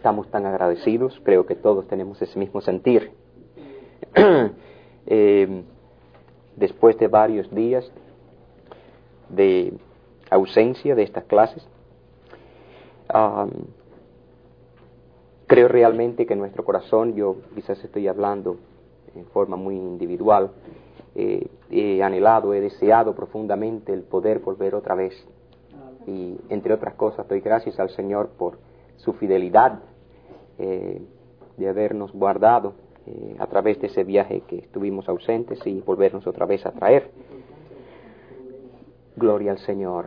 estamos tan agradecidos, creo que todos tenemos ese mismo sentir. Después de varios días de ausencia de estas clases, creo realmente que en nuestro corazón, yo quizás estoy hablando en forma muy individual, he anhelado, he deseado profundamente el poder volver otra vez. Y entre otras cosas doy gracias al Señor por su fidelidad de habernos guardado a través de ese viaje que estuvimos ausentes y volvernos otra vez a traer. Gloria al Señor.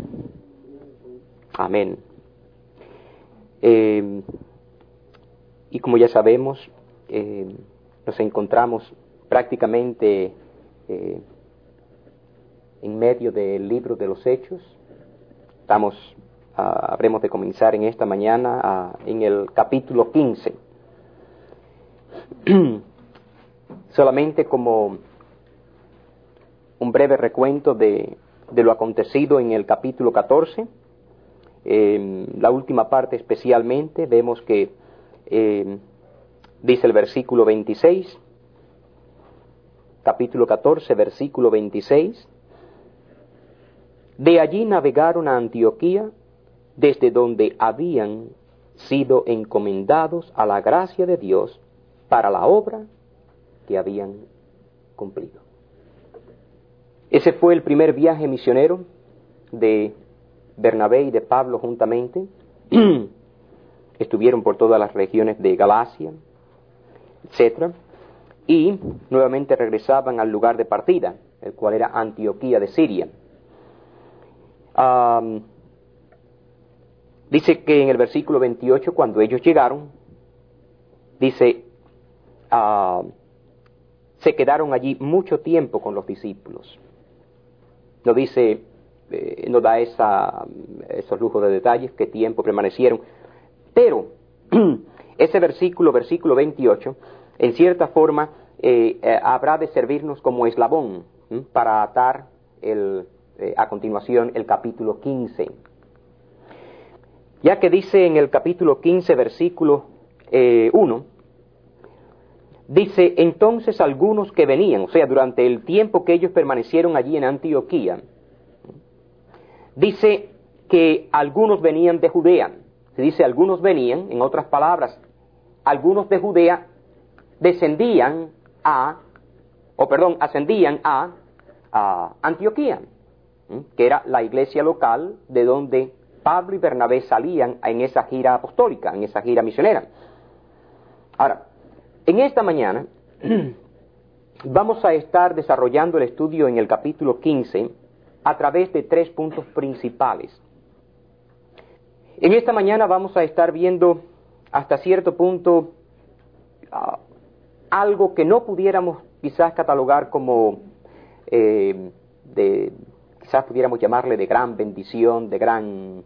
Amén. Y como ya sabemos, nos encontramos prácticamente en medio del libro de los Hechos. Habremos de comenzar en esta mañana en el capítulo 15. Solamente como un breve recuento de lo acontecido en el capítulo 14, la última parte especialmente, vemos que dice el versículo 26, capítulo 14, versículo 26, de allí navegaron a Antioquía, desde donde habían sido encomendados a la gracia de Dios para la obra que habían cumplido. Ese fue el primer viaje misionero de Bernabé y de Pablo juntamente. Estuvieron por todas las regiones de Galacia, etc. Y nuevamente regresaban al lugar de partida, el cual era Antioquía de Siria. Dice que en el versículo 28, cuando ellos llegaron, dice, se quedaron allí mucho tiempo con los discípulos. No dice, no da esos lujos de detalles, qué tiempo permanecieron. Pero ese versículo 28, en cierta forma, habrá de servirnos como eslabón para atar a continuación el capítulo 15. Ya que dice en el capítulo 15, versículo 1, dice, entonces algunos que venían, o sea, durante el tiempo que ellos permanecieron allí en Antioquía, dice que algunos venían de Judea. Se dice algunos venían, en otras palabras, algunos de Judea ascendían a Antioquía, que era la iglesia local de donde Pablo y Bernabé salían en esa gira apostólica, en esa gira misionera. Ahora, en esta mañana vamos a estar desarrollando el estudio en el capítulo 15 a través de 3 puntos principales. En esta mañana vamos a estar viendo hasta cierto punto algo que no pudiéramos quizás catalogar como quizás pudiéramos llamarle de gran bendición, de gran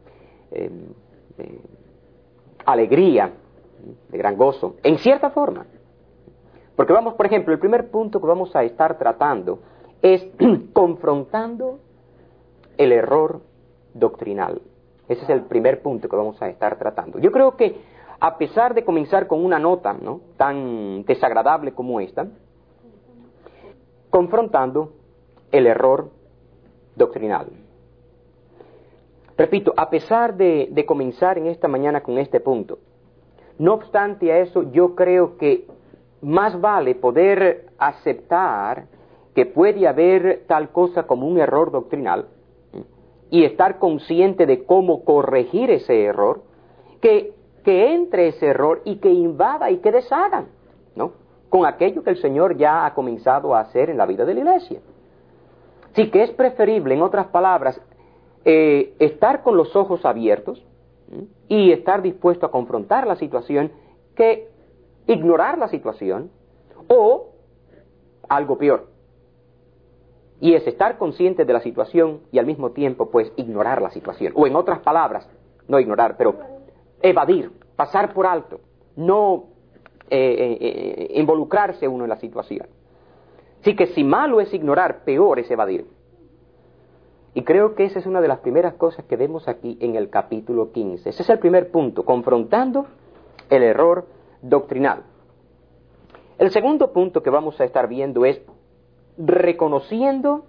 alegría, de gran gozo, en cierta forma. Porque vamos, por ejemplo, el primer punto que vamos a estar tratando es confrontando el error doctrinal. Ese es el primer punto que vamos a estar tratando. Yo creo que a pesar de comenzar con una nota, ¿no?, tan desagradable como esta, confrontando el error doctrinal. Repito, a pesar de comenzar en esta mañana con este punto, no obstante a eso, yo creo que más vale poder aceptar que puede haber tal cosa como un error doctrinal y estar consciente de cómo corregir ese error, que entre ese error y que invada y que deshagan, ¿no?, con aquello que el Señor ya ha comenzado a hacer en la vida de la iglesia. Sí que es preferible, en otras palabras, estar con los ojos abiertos y estar dispuesto a confrontar la situación que ignorar la situación, o algo peor, y es estar consciente de la situación y al mismo tiempo pues ignorar la situación, o en otras palabras, no ignorar, pero evadir, pasar por alto, no involucrarse uno en la situación. Así que si malo es ignorar, peor es evadir. Y creo que esa es una de las primeras cosas que vemos aquí en el capítulo 15. Ese es el primer punto, confrontando el error doctrinal. El segundo punto que vamos a estar viendo es reconocimiento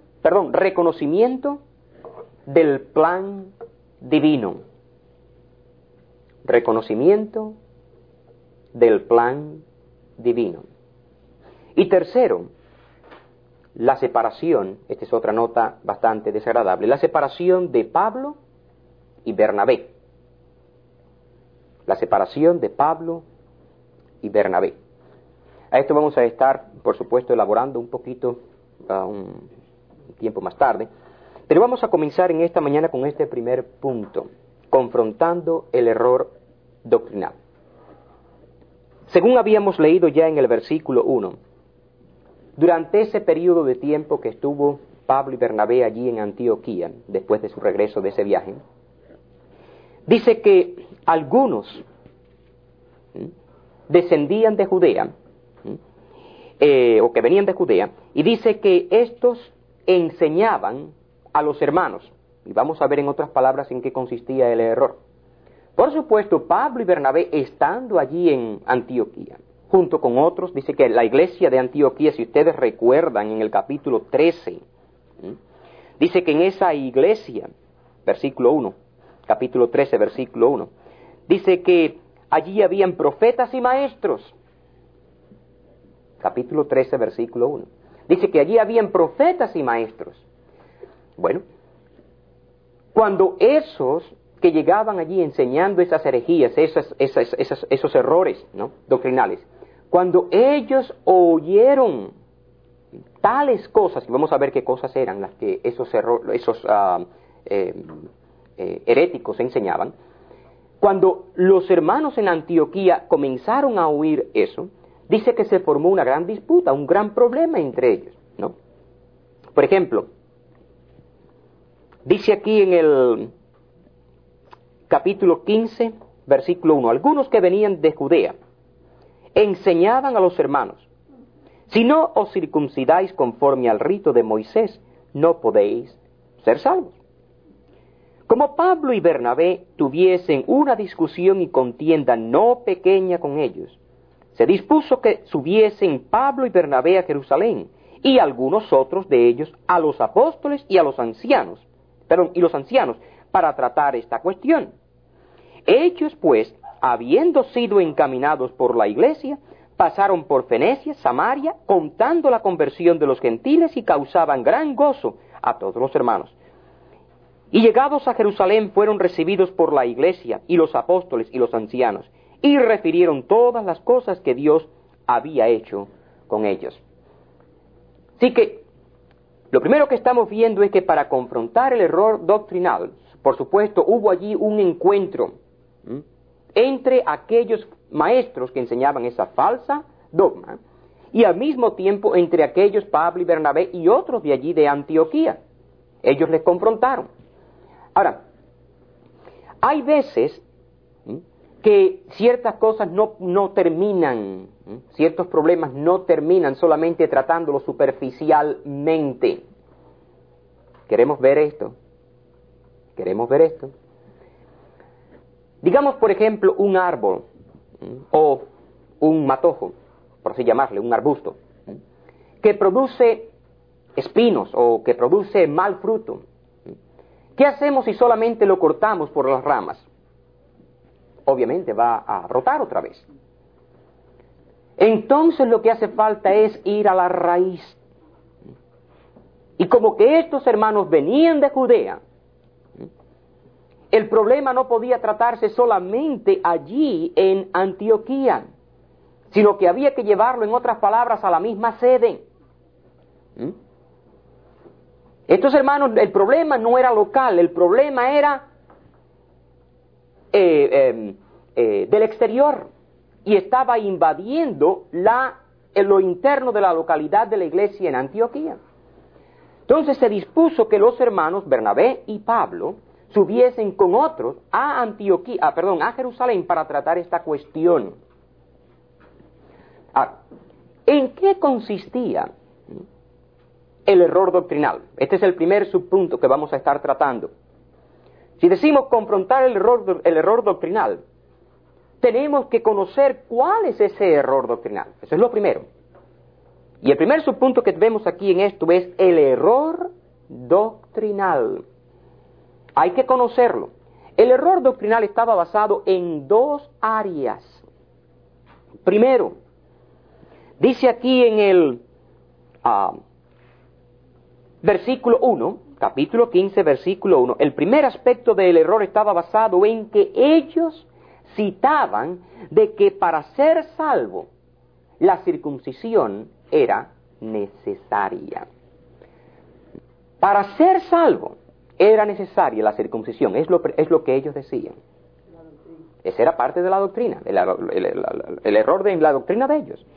del plan divino. Reconocimiento del plan divino. Y tercero, la separación, esta es otra nota bastante desagradable, la separación de Pablo y Bernabé. La separación de Pablo y Bernabé. A esto vamos a estar, por supuesto, elaborando un poquito un tiempo más tarde, pero vamos a comenzar en esta mañana con este primer punto, confrontando el error doctrinal. Según habíamos leído ya en el versículo 1, durante ese periodo de tiempo que estuvo Pablo y Bernabé allí en Antioquía, después de su regreso de ese viaje, dice que algunos descendían de Judea, o que venían de Judea, y dice que estos enseñaban a los hermanos, y vamos a ver en otras palabras en qué consistía el error. Por supuesto, Pablo y Bernabé, estando allí en Antioquía, junto con otros, dice que la iglesia de Antioquía, si ustedes recuerdan en el capítulo 13, dice que en esa iglesia, versículo 1, capítulo 13, versículo 1, dice que allí habían profetas y maestros. Capítulo 13, versículo 1. Dice que allí habían profetas y maestros. Bueno, cuando esos que llegaban allí enseñando esas herejías, esos errores, ¿no?, doctrinales, cuando ellos oyeron tales cosas, y vamos a ver qué cosas eran las que esos heréticos enseñaban, cuando los hermanos en Antioquía comenzaron a oír eso, dice que se formó una gran disputa, un gran problema entre ellos, ¿no? Por ejemplo, dice aquí en el capítulo 15, versículo 1, algunos que venían de Judea enseñaban a los hermanos, si no os circuncidáis conforme al rito de Moisés, no podéis ser salvos. Como Pablo y Bernabé tuviesen una discusión y contienda no pequeña con ellos, se dispuso que subiesen Pablo y Bernabé a Jerusalén, y algunos otros de ellos a los apóstoles y a los ancianos, para tratar esta cuestión. Ellos, pues, habiendo sido encaminados por la iglesia, pasaron por Fenicia, Samaria, contando la conversión de los gentiles y causaban gran gozo a todos los hermanos. Y llegados a Jerusalén fueron recibidos por la iglesia y los apóstoles y los ancianos, y refirieron todas las cosas que Dios había hecho con ellos. Así que, lo primero que estamos viendo es que para confrontar el error doctrinal, por supuesto, hubo allí un encuentro entre aquellos maestros que enseñaban esa falsa dogma, y al mismo tiempo entre aquellos Pablo y Bernabé y otros de allí de Antioquía. Ellos les confrontaron. Ahora, hay veces que ciertas cosas no terminan, ciertos problemas no terminan solamente tratándolo superficialmente. ¿Queremos ver esto? ¿Queremos ver esto? Digamos, por ejemplo, un árbol o un matojo, por así llamarle, un arbusto, que produce espinos o que produce mal fruto. ¿Qué hacemos si solamente lo cortamos por las ramas? Obviamente va a brotar otra vez. Entonces lo que hace falta es ir a la raíz. Y como que estos hermanos venían de Judea, el problema no podía tratarse solamente allí en Antioquía, sino que había que llevarlo, en otras palabras, a la misma sede. Estos hermanos, el problema no era local, el problema era del exterior, y estaba invadiendo lo interno de la localidad de la iglesia en Antioquía. Entonces se dispuso que los hermanos Bernabé y Pablo subiesen con otros a Jerusalén para tratar esta cuestión. ¿En qué consistía el error doctrinal? Este es el primer subpunto que vamos a estar tratando. Si decimos confrontar el error doctrinal, tenemos que conocer cuál es ese error doctrinal. Eso es lo primero. Y el primer subpunto que vemos aquí en esto es el error doctrinal. Hay que conocerlo. El error doctrinal estaba basado en dos áreas. Primero, dice aquí en el versículo 1, capítulo 15, versículo 1, el primer aspecto del error estaba basado en que ellos citaban de que para ser salvo la circuncisión era necesaria. Para ser salvo era necesaria la circuncisión, es lo que ellos decían. Esa era parte de la doctrina, el error de la doctrina de ellos.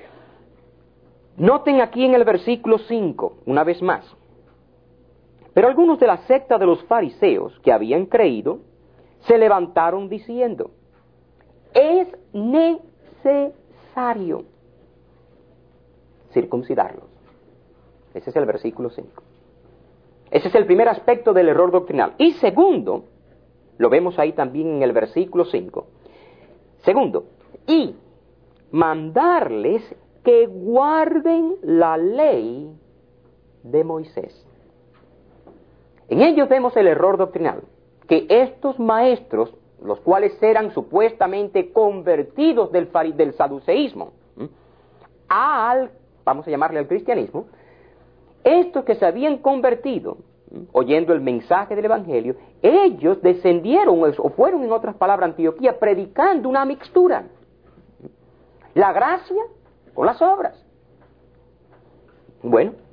Noten aquí en el versículo 5, una vez más. Pero algunos de la secta de los fariseos que habían creído se levantaron diciendo: es necesario circuncidarlos. Ese es el versículo 5. Ese es el primer aspecto del error doctrinal. Y segundo, lo vemos ahí también en el versículo 5. Segundo, y mandarles que guarden la ley de Moisés. En ellos vemos el error doctrinal, que estos maestros, los cuales eran supuestamente convertidos del saduceísmo vamos a llamarle al cristianismo, estos que se habían convertido, oyendo el mensaje del Evangelio, ellos descendieron, o fueron en otras palabras a Antioquía, predicando una mixtura. La gracia con las obras. Bueno,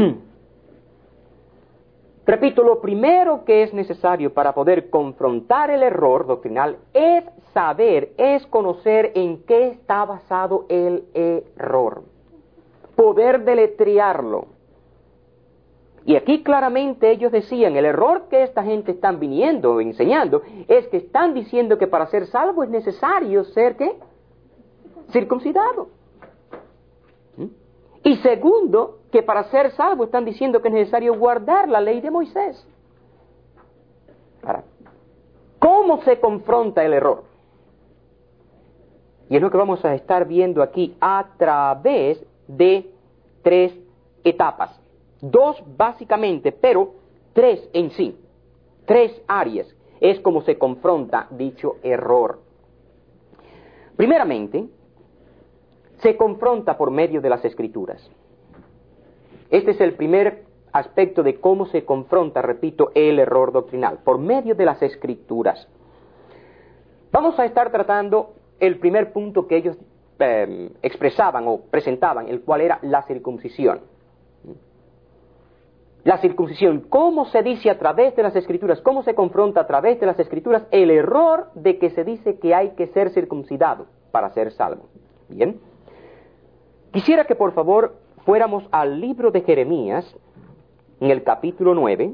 repito, lo primero que es necesario para poder confrontar el error doctrinal es saber, es conocer en qué está basado el error. Poder deletrearlo. Y aquí claramente ellos decían, el error que esta gente están viniendo, enseñando, es que están diciendo que para ser salvo es necesario ser, ¿qué? Circuncidado. Y segundo, que para ser salvo están diciendo que es necesario guardar la ley de Moisés. Ahora, ¿cómo se confronta el error? Y es lo que vamos a estar viendo aquí a través de tres etapas. Dos básicamente, pero tres en sí. Tres áreas es como se confronta dicho error. Primeramente, se confronta por medio de las Escrituras. Este es el primer aspecto de cómo se confronta, repito, el error doctrinal, por medio de las Escrituras. Vamos a estar tratando el primer punto que ellos expresaban o presentaban, el cual era la circuncisión. La circuncisión, ¿cómo se dice a través de las Escrituras? ¿Cómo se confronta a través de las Escrituras el error de que se dice que hay que ser circuncidado para ser salvo? Bien. Quisiera que por favor fuéramos al libro de Jeremías, en el capítulo 9.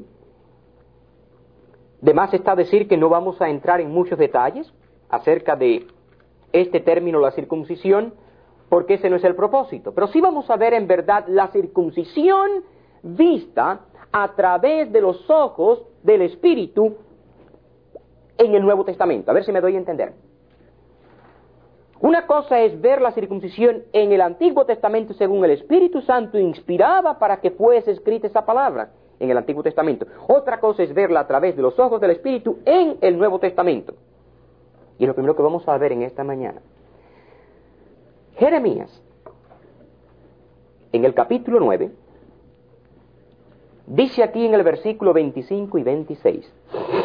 De más está decir que no vamos a entrar en muchos detalles acerca de este término, la circuncisión, porque ese no es el propósito. Pero sí vamos a ver en verdad la circuncisión vista a través de los ojos del Espíritu en el Nuevo Testamento. A ver si me doy a entender. Una cosa es ver la circuncisión en el Antiguo Testamento según el Espíritu Santo inspiraba para que fuese escrita esa palabra en el Antiguo Testamento. Otra cosa es verla a través de los ojos del Espíritu en el Nuevo Testamento. Y es lo primero que vamos a ver en esta mañana. Jeremías, en el capítulo 9, dice aquí en el versículo 25 y 26.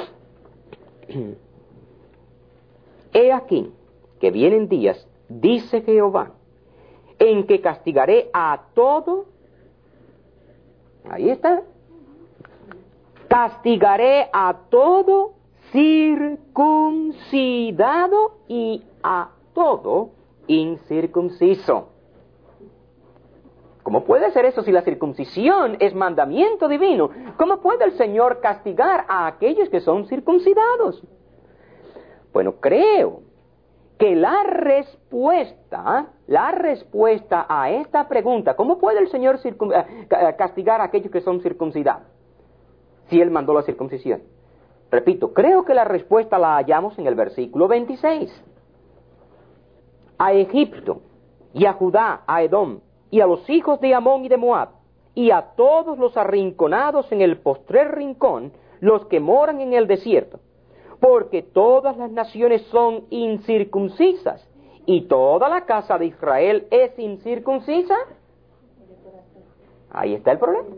He aquí que vienen días, dice Jehová, en que castigaré a todo, ahí está, castigaré a todo circuncidado y a todo incircunciso. ¿Cómo puede ser eso si la circuncisión es mandamiento divino? ¿Cómo puede el Señor castigar a aquellos que son circuncidados? Bueno, creo que la respuesta a esta pregunta, ¿cómo puede el Señor castigar a aquellos que son circuncidados? Si Él mandó la circuncisión. Repito, creo que la respuesta la hallamos en el versículo 26. a Egipto, y a Judá, a Edom, y a los hijos de Amón y de Moab, y a todos los arrinconados en el postrer rincón, los que moran en el desierto, porque todas las naciones son incircuncisas, y toda la casa de Israel es incircuncisa. Ahí está el problema.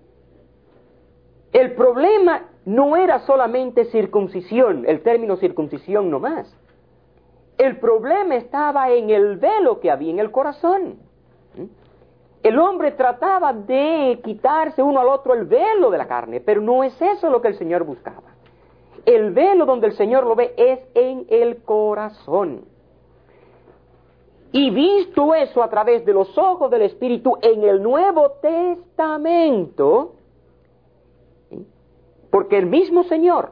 El problema no era solamente circuncisión, el término circuncisión no más. El problema estaba en el velo que había en el corazón. El hombre trataba de quitarse uno al otro el velo de la carne, pero no es eso lo que el Señor buscaba. El velo donde el Señor lo ve es en el corazón. Y visto eso a través de los ojos del Espíritu en el Nuevo Testamento, porque el mismo Señor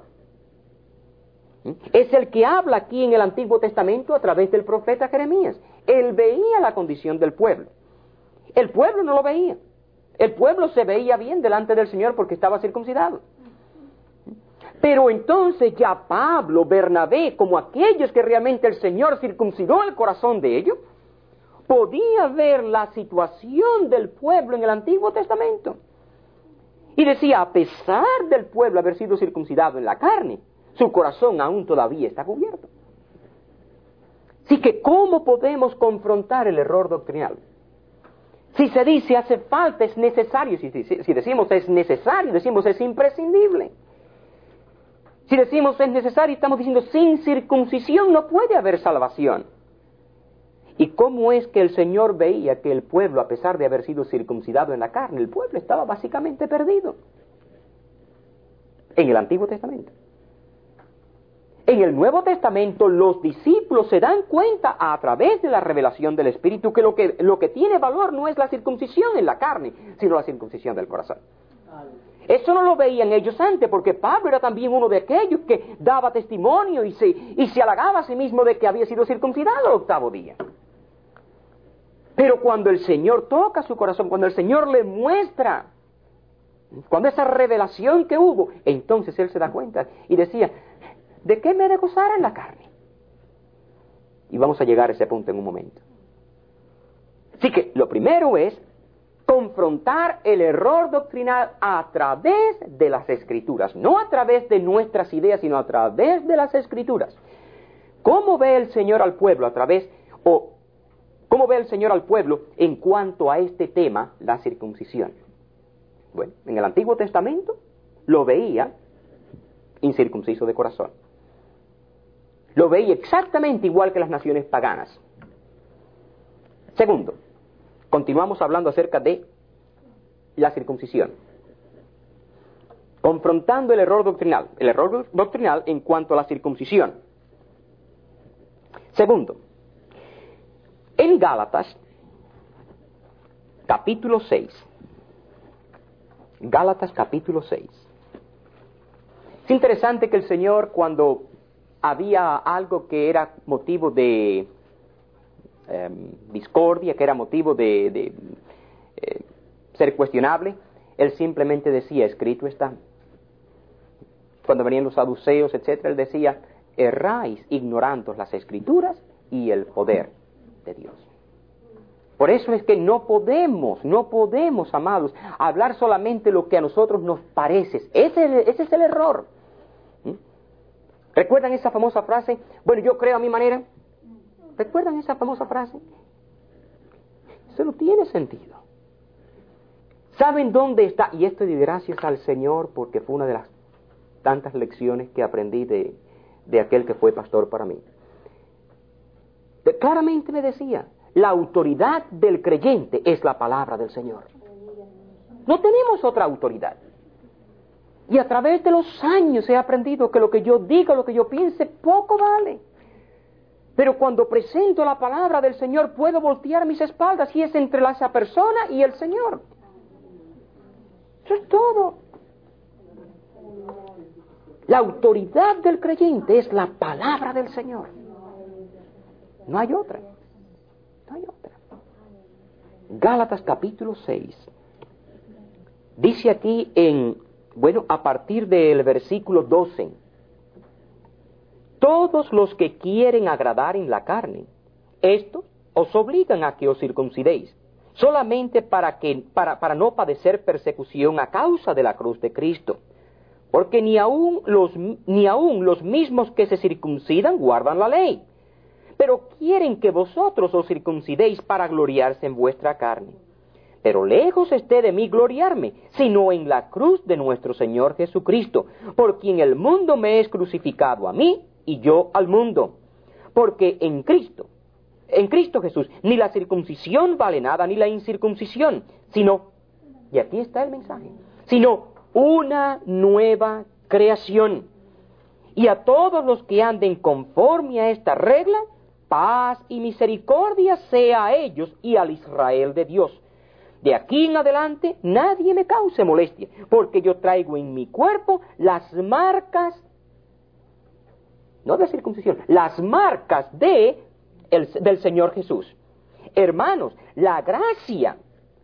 es el que habla aquí en el Antiguo Testamento a través del profeta Jeremías. Él veía la condición del pueblo. El pueblo no lo veía. El pueblo se veía bien delante del Señor porque estaba circuncidado. Pero entonces ya Pablo, Bernabé, como aquellos que realmente el Señor circuncidó el corazón de ellos, podía ver la situación del pueblo en el Antiguo Testamento. Y decía, a pesar del pueblo haber sido circuncidado en la carne, su corazón aún todavía está cubierto. Así que, ¿cómo podemos confrontar el error doctrinal? Si se dice hace falta, es necesario. Si decimos es necesario, decimos es imprescindible. Si decimos es necesario, estamos diciendo sin circuncisión no puede haber salvación. ¿Y cómo es que el Señor veía que el pueblo, a pesar de haber sido circuncidado en la carne, el pueblo estaba básicamente perdido? En el Antiguo Testamento. En el Nuevo Testamento los discípulos se dan cuenta a través de la revelación del Espíritu que lo que tiene valor no es la circuncisión en la carne, sino la circuncisión del corazón. Eso no lo veían ellos antes, porque Pablo era también uno de aquellos que daba testimonio y se halagaba a sí mismo de que había sido circuncidado el octavo día. Pero cuando el Señor toca su corazón, cuando el Señor le muestra, cuando esa revelación que hubo, entonces él se da cuenta y decía, ¿de qué me he de gozar en la carne? Y vamos a llegar a ese punto en un momento. Así que lo primero es confrontar el error doctrinal a través de las Escrituras, no a través de nuestras ideas, sino a través de las Escrituras. ¿Cómo ve el Señor al pueblo cómo ve el Señor al pueblo en cuanto a este tema, la circuncisión? Bueno, en el Antiguo Testamento lo veía incircunciso de corazón. Lo veía exactamente igual que las naciones paganas. Segundo, continuamos hablando acerca de la circuncisión. Confrontando el error doctrinal en cuanto a la circuncisión. Segundo, en Gálatas, capítulo 6. Gálatas, capítulo 6. Es interesante que el Señor, cuando había algo que era motivo de discordia, que era motivo de ser cuestionable, Él simplemente decía, escrito está. Cuando venían los saduceos, etc., Él decía, erráis ignorando las Escrituras y el poder de Dios. Por eso es que no podemos, amados, hablar solamente lo que a nosotros nos parece. Ese es el error. ¿Recuerdan esa famosa frase? Bueno, yo creo a mi manera. ¿Recuerdan esa famosa frase? Eso no tiene sentido. ¿Saben dónde está? Y esto de gracias al Señor, porque fue una de las tantas lecciones que aprendí de aquel que fue pastor para mí. Claramente me decía, la autoridad del creyente es la palabra del Señor. No tenemos otra autoridad. Y a través de los años he aprendido que lo que yo diga, lo que yo piense, poco vale. Pero cuando presento la palabra del Señor, puedo voltear mis espaldas y es entre esa persona y el Señor. Eso es todo. La autoridad del creyente es la palabra del Señor. No hay otra. No hay otra. Gálatas capítulo 6. Dice aquí a partir del versículo 12. Todos los que quieren agradar en la carne Estos os obligan a que os circuncidéis, solamente para no padecer persecución a causa de la cruz de Cristo. Porque ni aun los mismos que se circuncidan guardan la ley, pero quieren que vosotros os circuncidéis para gloriarse en vuestra carne. Pero lejos esté de mí gloriarme, sino en la cruz de nuestro Señor Jesucristo, por quien el mundo me es crucificado a mí y yo al mundo. Porque en Cristo Jesús, ni la circuncisión vale nada, ni la incircuncisión, sino, y aquí está el mensaje, sino una nueva creación. Y a todos los que anden conforme a esta regla, paz y misericordia sea a ellos y al Israel de Dios. De aquí en adelante nadie me cause molestia, porque yo traigo en mi cuerpo las marcas, no de circuncisión, las marcas del Señor Jesús. Hermanos, la gracia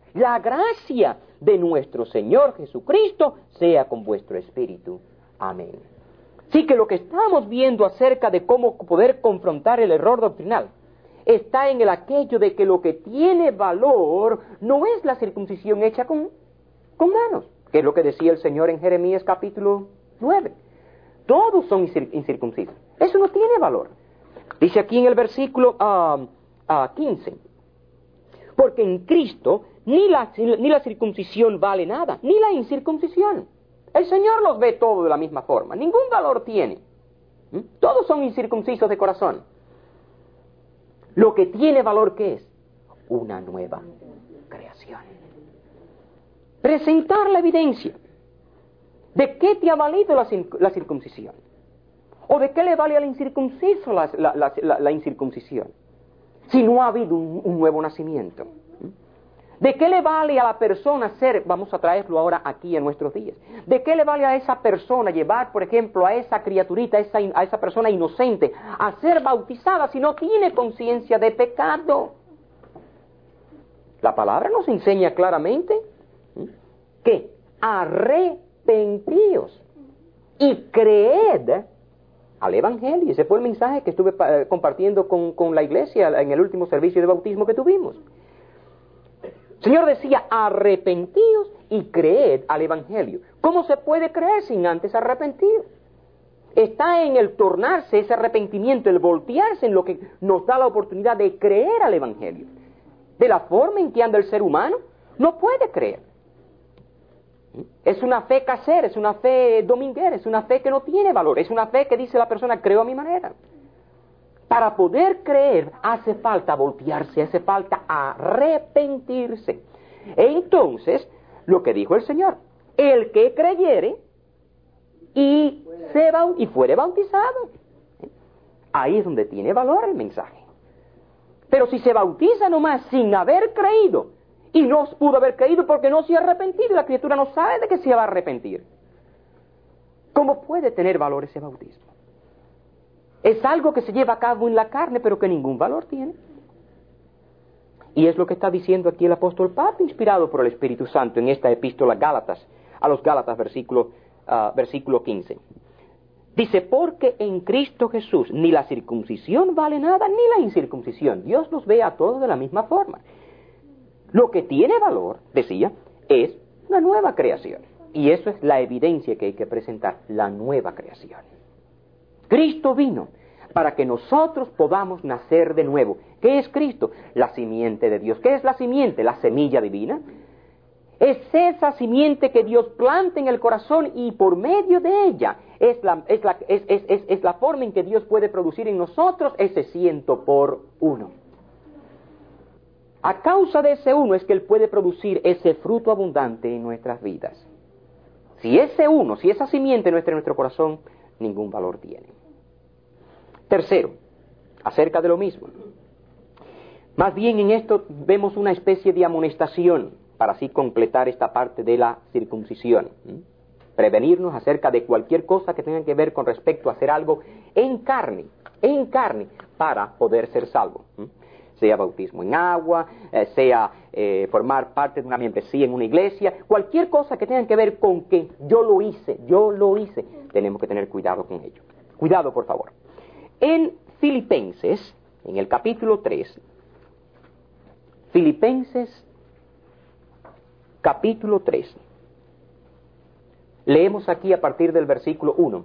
de nuestro Señor Jesucristo sea con vuestro espíritu. Amén. Sí, que lo que estamos viendo acerca de cómo poder confrontar el error doctrinal está en el aquello de que lo que tiene valor no es la circuncisión hecha con manos, que es lo que decía el Señor en Jeremías capítulo 9. Todos son incircuncisos. Eso no tiene valor. Dice aquí en el versículo 15, porque en Cristo ni la circuncisión vale nada, ni la incircuncisión. El Señor los ve todos de la misma forma, ningún valor tiene. Todos son incircuncisos de corazón. Lo que tiene valor, ¿qué es? Una nueva creación. Presentar la evidencia. ¿De qué te ha valido la circuncisión? ¿O de qué le vale al incircunciso la incircuncisión? Si no ha habido un nuevo nacimiento. ¿De qué le vale a la persona vamos a traerlo ahora aquí en nuestros días, de qué le vale a esa persona llevar, por ejemplo, a esa criaturita, a esa persona inocente, a ser bautizada si no tiene conciencia de pecado? La palabra nos enseña claramente que arrepentíos y creed al Evangelio. Ese fue el mensaje que estuve compartiendo con la iglesia en el último servicio de bautismo que tuvimos. El Señor decía, arrepentíos y creed al Evangelio. ¿Cómo se puede creer sin antes arrepentir? Está en el tornarse ese arrepentimiento, el voltearse en lo que nos da la oportunidad de creer al Evangelio. De la forma en que anda el ser humano, no puede creer. Es una fe casera, es una fe dominguera, es una fe que no tiene valor, es una fe que dice la persona, creo a mi manera. Para poder creer hace falta voltearse, hace falta arrepentirse. Entonces, lo que dijo el Señor, el que creyere y fuere bautizado, ahí es donde tiene valor el mensaje. Pero si se bautiza nomás sin haber creído, y no pudo haber creído porque no se ha arrepentido, y la criatura no sabe de qué se va a arrepentir, ¿cómo puede tener valor ese bautismo? Es algo que se lleva a cabo en la carne, pero que ningún valor tiene. Y es lo que está diciendo aquí el apóstol Pablo, inspirado por el Espíritu Santo, en esta epístola a los Gálatas, versículo 15. Dice, porque en Cristo Jesús ni la circuncisión vale nada, ni la incircuncisión. Dios los ve a todos de la misma forma. Lo que tiene valor, decía, es una nueva creación. Y eso es la evidencia que hay que presentar, la nueva creación. Cristo vino para que nosotros podamos nacer de nuevo. ¿Qué es Cristo? La simiente de Dios. ¿Qué es la simiente? La semilla divina. Es esa simiente que Dios planta en el corazón y por medio de ella es la forma en que Dios puede producir en nosotros ese 100%. A causa de ese uno es que Él puede producir ese fruto abundante en nuestras vidas. Si esa simiente no está en nuestro corazón, ningún valor tiene. Tercero, acerca de lo mismo. Más bien en esto vemos una especie de amonestación para así completar esta parte de la circuncisión. Prevenirnos acerca de cualquier cosa que tenga que ver con respecto a hacer algo en carne, para poder ser salvo. Sea bautismo en agua, sea formar parte de una membresía en una iglesia, cualquier cosa que tenga que ver con que yo lo hice, tenemos que tener cuidado con ello. Cuidado, por favor. En Filipenses, en el capítulo 3, Filipenses capítulo 3. Leemos aquí a partir del versículo 1.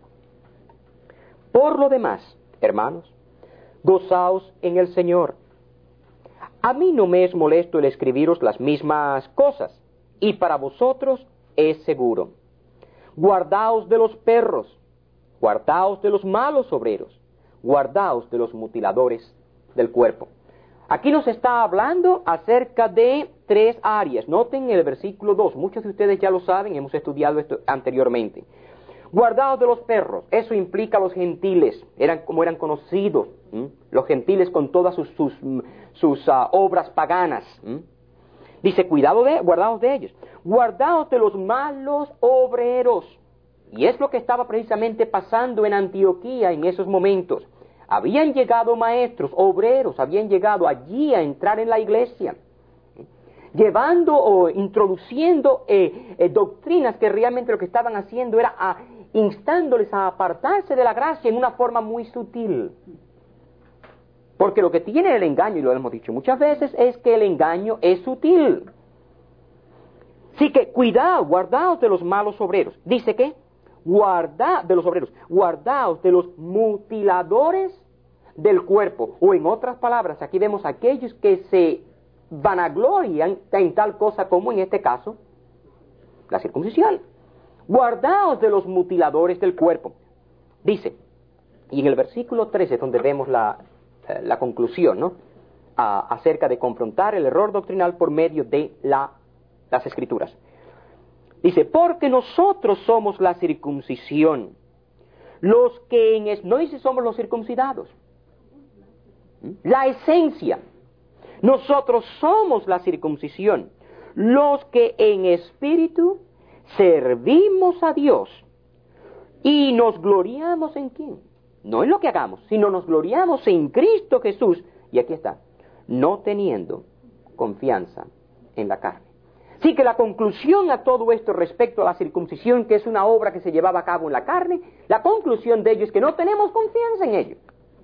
Por lo demás, hermanos, gozaos en el Señor. A mí no me es molesto el escribiros las mismas cosas, y para vosotros es seguro. Guardaos de los perros, guardaos de los malos obreros, guardaos de los mutiladores del cuerpo. Aquí nos está hablando acerca de 3 áreas. Noten el versículo 2, muchos de ustedes ya lo saben, hemos estudiado esto anteriormente. Guardaos de los perros, eso implica a los gentiles, eran conocidos, los gentiles con todas sus obras paganas. Dice, guardaos de ellos. Guardaos de los malos obreros. Y es lo que estaba precisamente pasando en Antioquía en esos momentos. Habían llegado maestros, obreros, habían llegado allí a entrar en la iglesia, llevando o introduciendo doctrinas que realmente lo que estaban haciendo era instándoles a apartarse de la gracia en una forma muy sutil. Porque lo que tiene el engaño, y lo hemos dicho muchas veces, es que el engaño es sutil. Así que cuidado, guardaos de los malos obreros. Dice que guardaos de los obreros, guardaos de los mutiladores del cuerpo. O en otras palabras, aquí vemos aquellos que se vanaglorian en tal cosa como en este caso la circuncisión. Guardaos de los mutiladores del cuerpo. Dice, y en el versículo 13 es donde vemos la conclusión, ¿no? Acerca de confrontar el error doctrinal por medio de las Escrituras. Dice, porque nosotros somos la circuncisión, los que no dice somos los circuncidados, la esencia. Nosotros somos la circuncisión, los que en espíritu servimos a Dios y nos gloriamos en ¿quién? No en lo que hagamos, sino nos gloriamos en Cristo Jesús. Y aquí está, no teniendo confianza en la carne. Así que la conclusión a todo esto respecto a la circuncisión, que es una obra que se llevaba a cabo en la carne, la conclusión de ello es que no tenemos confianza en ello.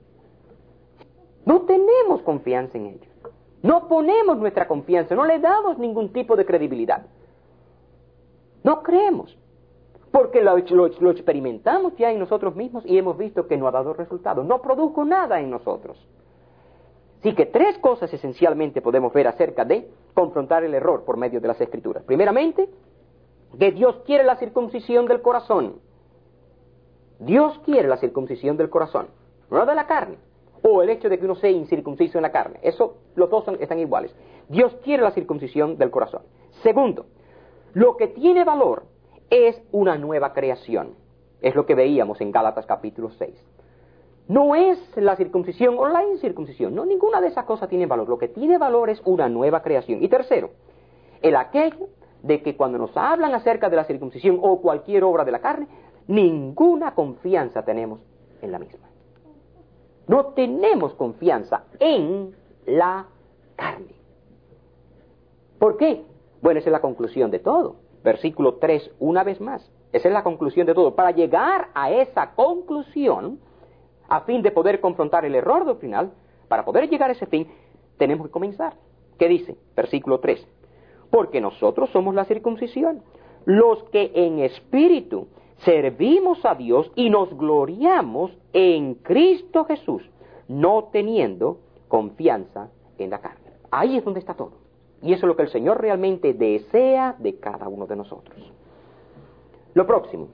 No tenemos confianza en ello. No ponemos nuestra confianza, no le damos ningún tipo de credibilidad. No creemos, porque lo experimentamos ya en nosotros mismos y hemos visto que no ha dado resultado, no produjo nada en nosotros. Así que 3 cosas esencialmente podemos ver acerca de confrontar el error por medio de las Escrituras. Primeramente, que Dios quiere la circuncisión del corazón. Dios quiere la circuncisión del corazón, no de la carne, o el hecho de que uno sea incircunciso en la carne. Eso, los dos están iguales. Dios quiere la circuncisión del corazón. Segundo, lo que tiene valor es una nueva creación. Es lo que veíamos en Gálatas capítulo 6. No es la circuncisión o la incircuncisión. No, ninguna de esas cosas tiene valor. Lo que tiene valor es una nueva creación. Y tercero, el aquello de que cuando nos hablan acerca de la circuncisión o cualquier obra de la carne, ninguna confianza tenemos en la misma. No tenemos confianza en la carne. ¿Por qué? Bueno, esa es la conclusión de todo. Versículo 3, una vez más. Esa es la conclusión de todo. Para llegar a esa conclusión, a fin de poder confrontar el error doctrinal, para poder llegar a ese fin, tenemos que comenzar. ¿Qué dice? Versículo 3. Porque nosotros somos la circuncisión, los que en espíritu servimos a Dios y nos gloriamos en Cristo Jesús, no teniendo confianza en la carne. Ahí es donde está todo. Y eso es lo que el Señor realmente desea de cada uno de nosotros. Lo próximo.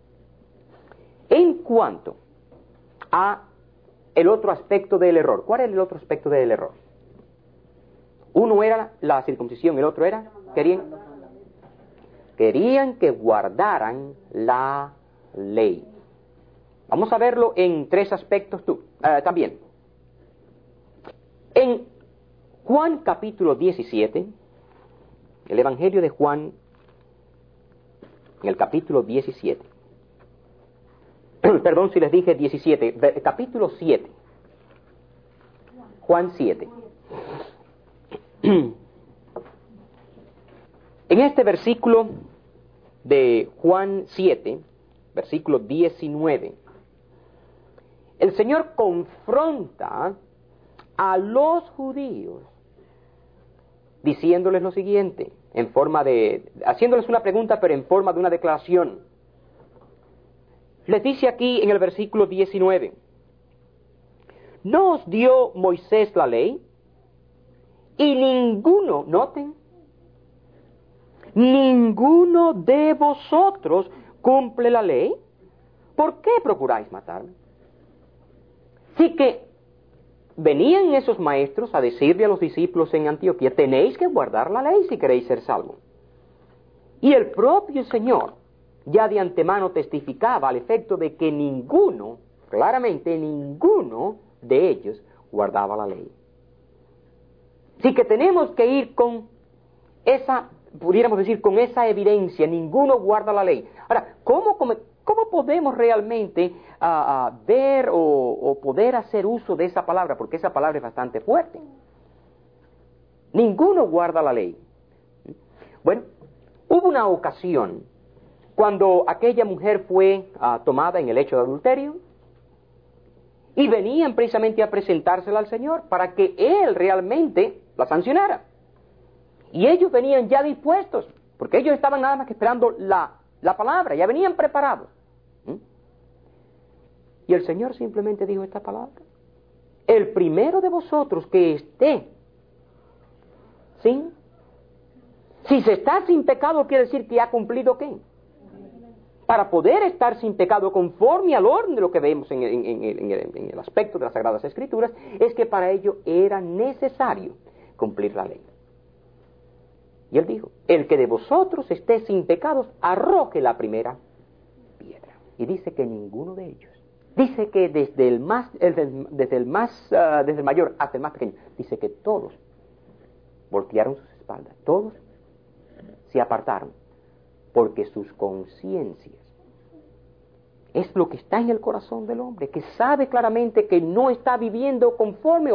En cuanto a el otro aspecto del error. ¿Cuál era el otro aspecto del error? Uno era la circuncisión, el otro era, querían que guardaran la ley. Vamos a verlo en 3 aspectos también. En Juan capítulo 17, el Evangelio de Juan, en el capítulo 17, perdón si les dije 17, capítulo 7, Juan 7. En este versículo de Juan 7, versículo 19, el Señor confronta a los judíos, diciéndoles lo siguiente, haciéndoles una pregunta, pero en forma de una declaración. Les dice aquí en el versículo 19, ¿no os dio Moisés la ley? Y ninguno, noten, ninguno de vosotros cumple la ley. ¿Por qué procuráis matarme? Así que venían esos maestros a decirle a los discípulos en Antioquía, tenéis que guardar la ley si queréis ser salvos. Y el propio Señor ya de antemano testificaba al efecto de que ninguno, claramente ninguno de ellos guardaba la ley. Así que tenemos que ir con esa, pudiéramos decir, con esa evidencia, ninguno guarda la ley. Ahora, ¿cómo podemos realmente ver o poder hacer uso de esa palabra? Porque esa palabra es bastante fuerte. Ninguno guarda la ley. Bueno, hubo una ocasión cuando aquella mujer fue tomada en el hecho de adulterio y venían precisamente a presentársela al Señor para que Él realmente la sancionara. Y ellos venían ya dispuestos, porque ellos estaban nada más que esperando la palabra, ya venían preparados. Y el Señor simplemente dijo esta palabra: el primero de vosotros que esté si se está sin pecado, quiere decir que ha cumplido ¿qué? Para poder estar sin pecado conforme al orden de lo que vemos en el aspecto de las Sagradas Escrituras, es que para ello era necesario cumplir la ley. Y Él dijo, el que de vosotros esté sin pecados, arroje la primera piedra. Y dice que ninguno de ellos. Dice que desde el mayor hasta el más pequeño, dice que todos voltearon sus espaldas, todos se apartaron, porque sus conciencias es lo que está en el corazón del hombre, que sabe claramente que no está viviendo conforme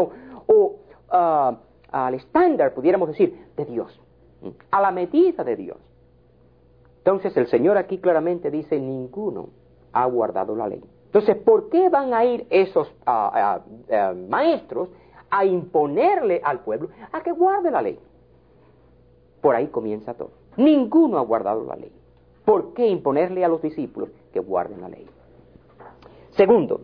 al estándar, pudiéramos decir, de Dios, a la medida de Dios. Entonces el Señor aquí claramente dice, ninguno ha guardado la ley. Entonces, ¿por qué van a ir esos maestros a imponerle al pueblo a que guarde la ley? Por ahí comienza todo. Ninguno ha guardado la ley. ¿Por qué imponerle a los discípulos que guarden la ley? Segundo,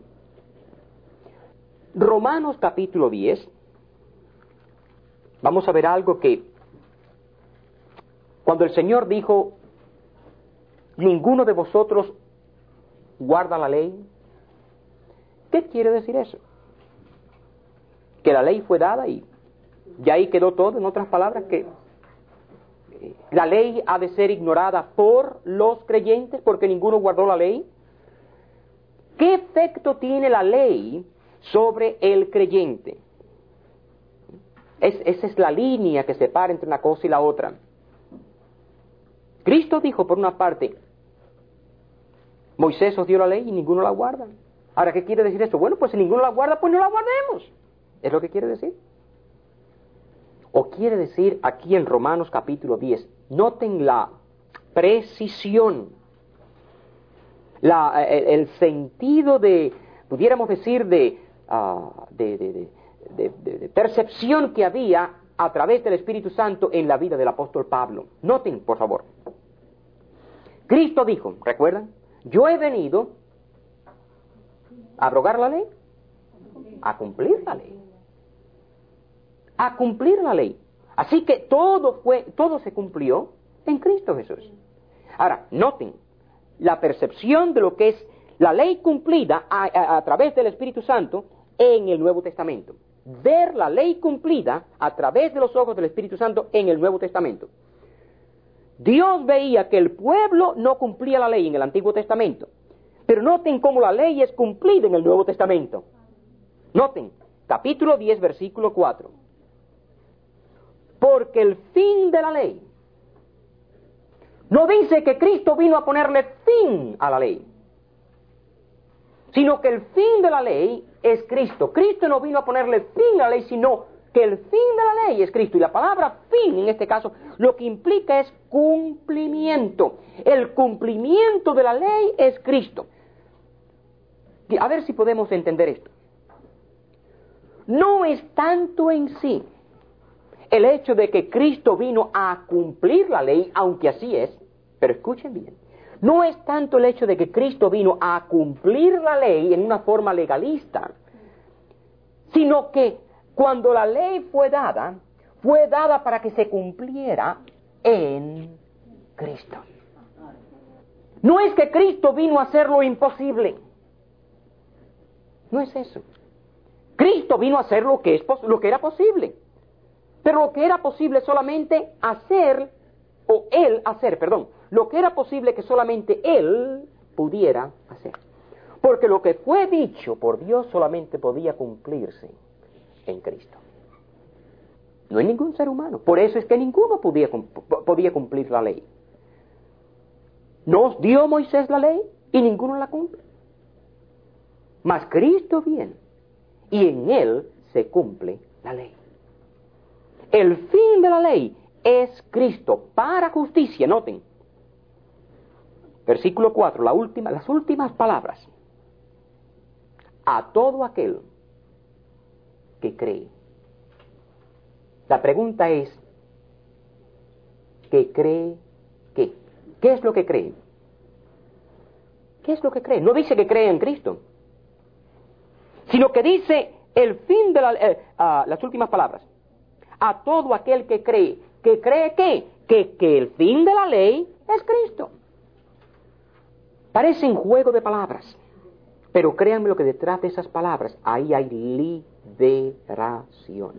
Romanos capítulo 10, vamos a ver algo que cuando el Señor dijo, ninguno de vosotros guarda la ley, ¿qué quiere decir eso? Que la ley fue dada y ya ahí quedó todo, en otras palabras, que la ley ha de ser ignorada por los creyentes porque ninguno guardó la ley. ¿Qué efecto tiene la ley sobre el creyente? Esa es la línea que separa entre una cosa y la otra. Cristo dijo por una parte, Moisés os dio la ley y ninguno la guarda. Ahora, ¿qué quiere decir esto? Bueno, pues si ninguno la guarda, pues no la guardemos. Es lo que quiere decir. O quiere decir aquí en Romanos capítulo 10, noten la precisión, el sentido de, pudiéramos decir, de percepción que había a través del Espíritu Santo en la vida del apóstol Pablo. Noten, por favor. Cristo dijo, ¿recuerdan? Yo he venido a abrogar la ley, a cumplir la ley. A cumplir la ley. Así que todo se cumplió en Cristo Jesús. Ahora, noten la percepción de lo que es la ley cumplida a través del Espíritu Santo en el Nuevo Testamento. Ver la ley cumplida a través de los ojos del Espíritu Santo en el Nuevo Testamento. Dios veía que el pueblo no cumplía la ley en el Antiguo Testamento, pero noten cómo la ley es cumplida en el Nuevo Testamento. Noten, capítulo 10, versículo 4. Porque el fin de la ley, no dice que Cristo vino a ponerle fin a la ley, sino que el fin de la ley es Cristo. Cristo no vino a ponerle fin a la ley, sino que el fin de la ley es Cristo. Y la palabra fin, en este caso, lo que implica es cumplimiento. El cumplimiento de la ley es Cristo. A ver si podemos entender esto. no es tanto en sí el hecho de que Cristo vino a cumplir la ley, aunque así es, pero escuchen bien, no es tanto el hecho de que Cristo vino a cumplir la ley en una forma legalista, sino que cuando la ley fue dada para que se cumpliera en Cristo. No es que Cristo vino a hacer lo imposible. No es eso. Cristo vino a hacer lo que era posible. Pero lo que era posible solamente lo que era posible que solamente Él pudiera hacer. Porque lo que fue dicho por Dios solamente podía cumplirse en Cristo. No en ningún ser humano. Por eso es que ninguno podía cumplir la ley. Nos dio Moisés la ley y ninguno la cumple. Mas Cristo viene y en Él se cumple la ley. El fin de la ley es Cristo para justicia. Noten. Versículo 4, las últimas palabras. A todo aquel que cree. La pregunta es, ¿qué cree qué? ¿Qué es lo que cree? ¿Qué es lo que cree? No dice que cree en Cristo, sino que dice el fin de las últimas palabras. A todo aquel que cree. ¿Que cree qué? Que el fin de la ley es Cristo. Parecen juego de palabras, pero créanme lo que detrás de esas palabras, ahí hay liberación.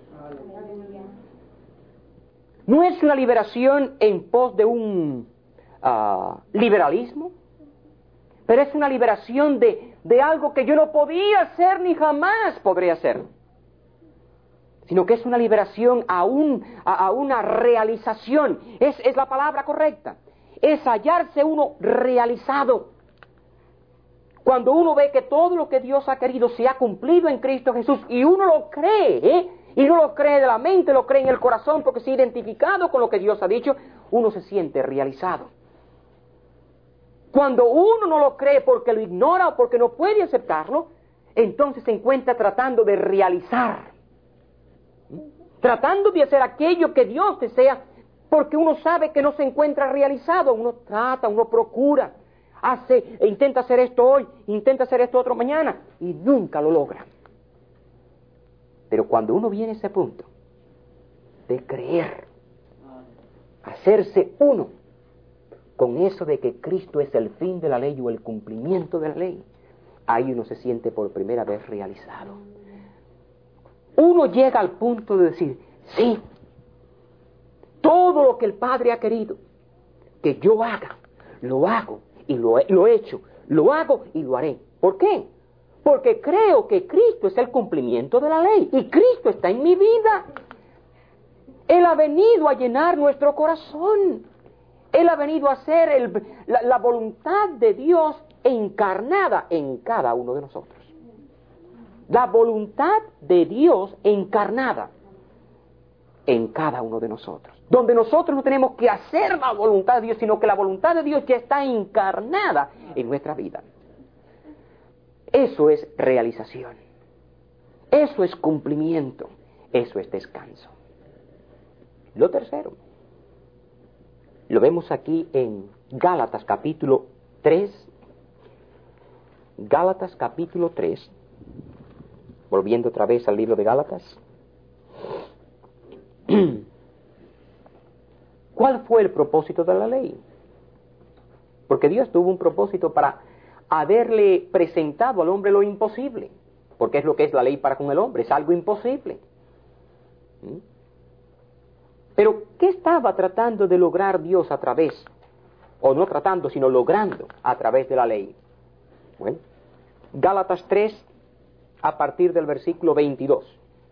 No es una liberación en pos de un liberalismo, pero es una liberación de algo que yo no podía hacer ni jamás podré hacer, sino que es una liberación a una realización. Es la palabra correcta. Es hallarse uno realizado. Cuando uno ve que todo lo que Dios ha querido se ha cumplido en Cristo Jesús y uno lo cree, y no lo cree de la mente, lo cree en el corazón porque se ha identificado con lo que Dios ha dicho, uno se siente realizado. Cuando uno no lo cree porque lo ignora o porque no puede aceptarlo, entonces se encuentra tratando de realizar, tratando de hacer aquello que Dios desea, porque uno sabe que no se encuentra realizado. Uno trata, uno procura, intenta hacer esto hoy, intenta hacer esto otro mañana, y nunca lo logra. Pero cuando uno viene a ese punto de creer, hacerse uno con eso de que Cristo es el fin de la ley o el cumplimiento de la ley, ahí uno se siente por primera vez realizado. Uno llega al punto de decir, sí, todo lo que el Padre ha querido que yo haga, lo hago y lo he hecho, lo hago y lo haré. ¿Por qué? Porque creo que Cristo es el cumplimiento de la ley y Cristo está en mi vida. Él ha venido a llenar nuestro corazón. Él ha venido a hacer la voluntad de Dios encarnada en cada uno de nosotros. La voluntad de Dios encarnada en cada uno de nosotros. Donde nosotros no tenemos que hacer la voluntad de Dios, sino que la voluntad de Dios ya está encarnada en nuestra vida. Eso es realización. Eso es cumplimiento. Eso es descanso. Lo tercero, lo vemos aquí en Gálatas capítulo 3. Gálatas capítulo 3. Volviendo otra vez al libro de Gálatas. ¿Cuál fue el propósito de la ley? Porque Dios tuvo un propósito para haberle presentado al hombre lo imposible. Porque es lo que es la ley para con el hombre, es algo imposible. Pero, ¿qué estaba tratando de lograr Dios a través, o no tratando, sino logrando a través de la ley? Bueno, Gálatas 3, a partir del versículo 22.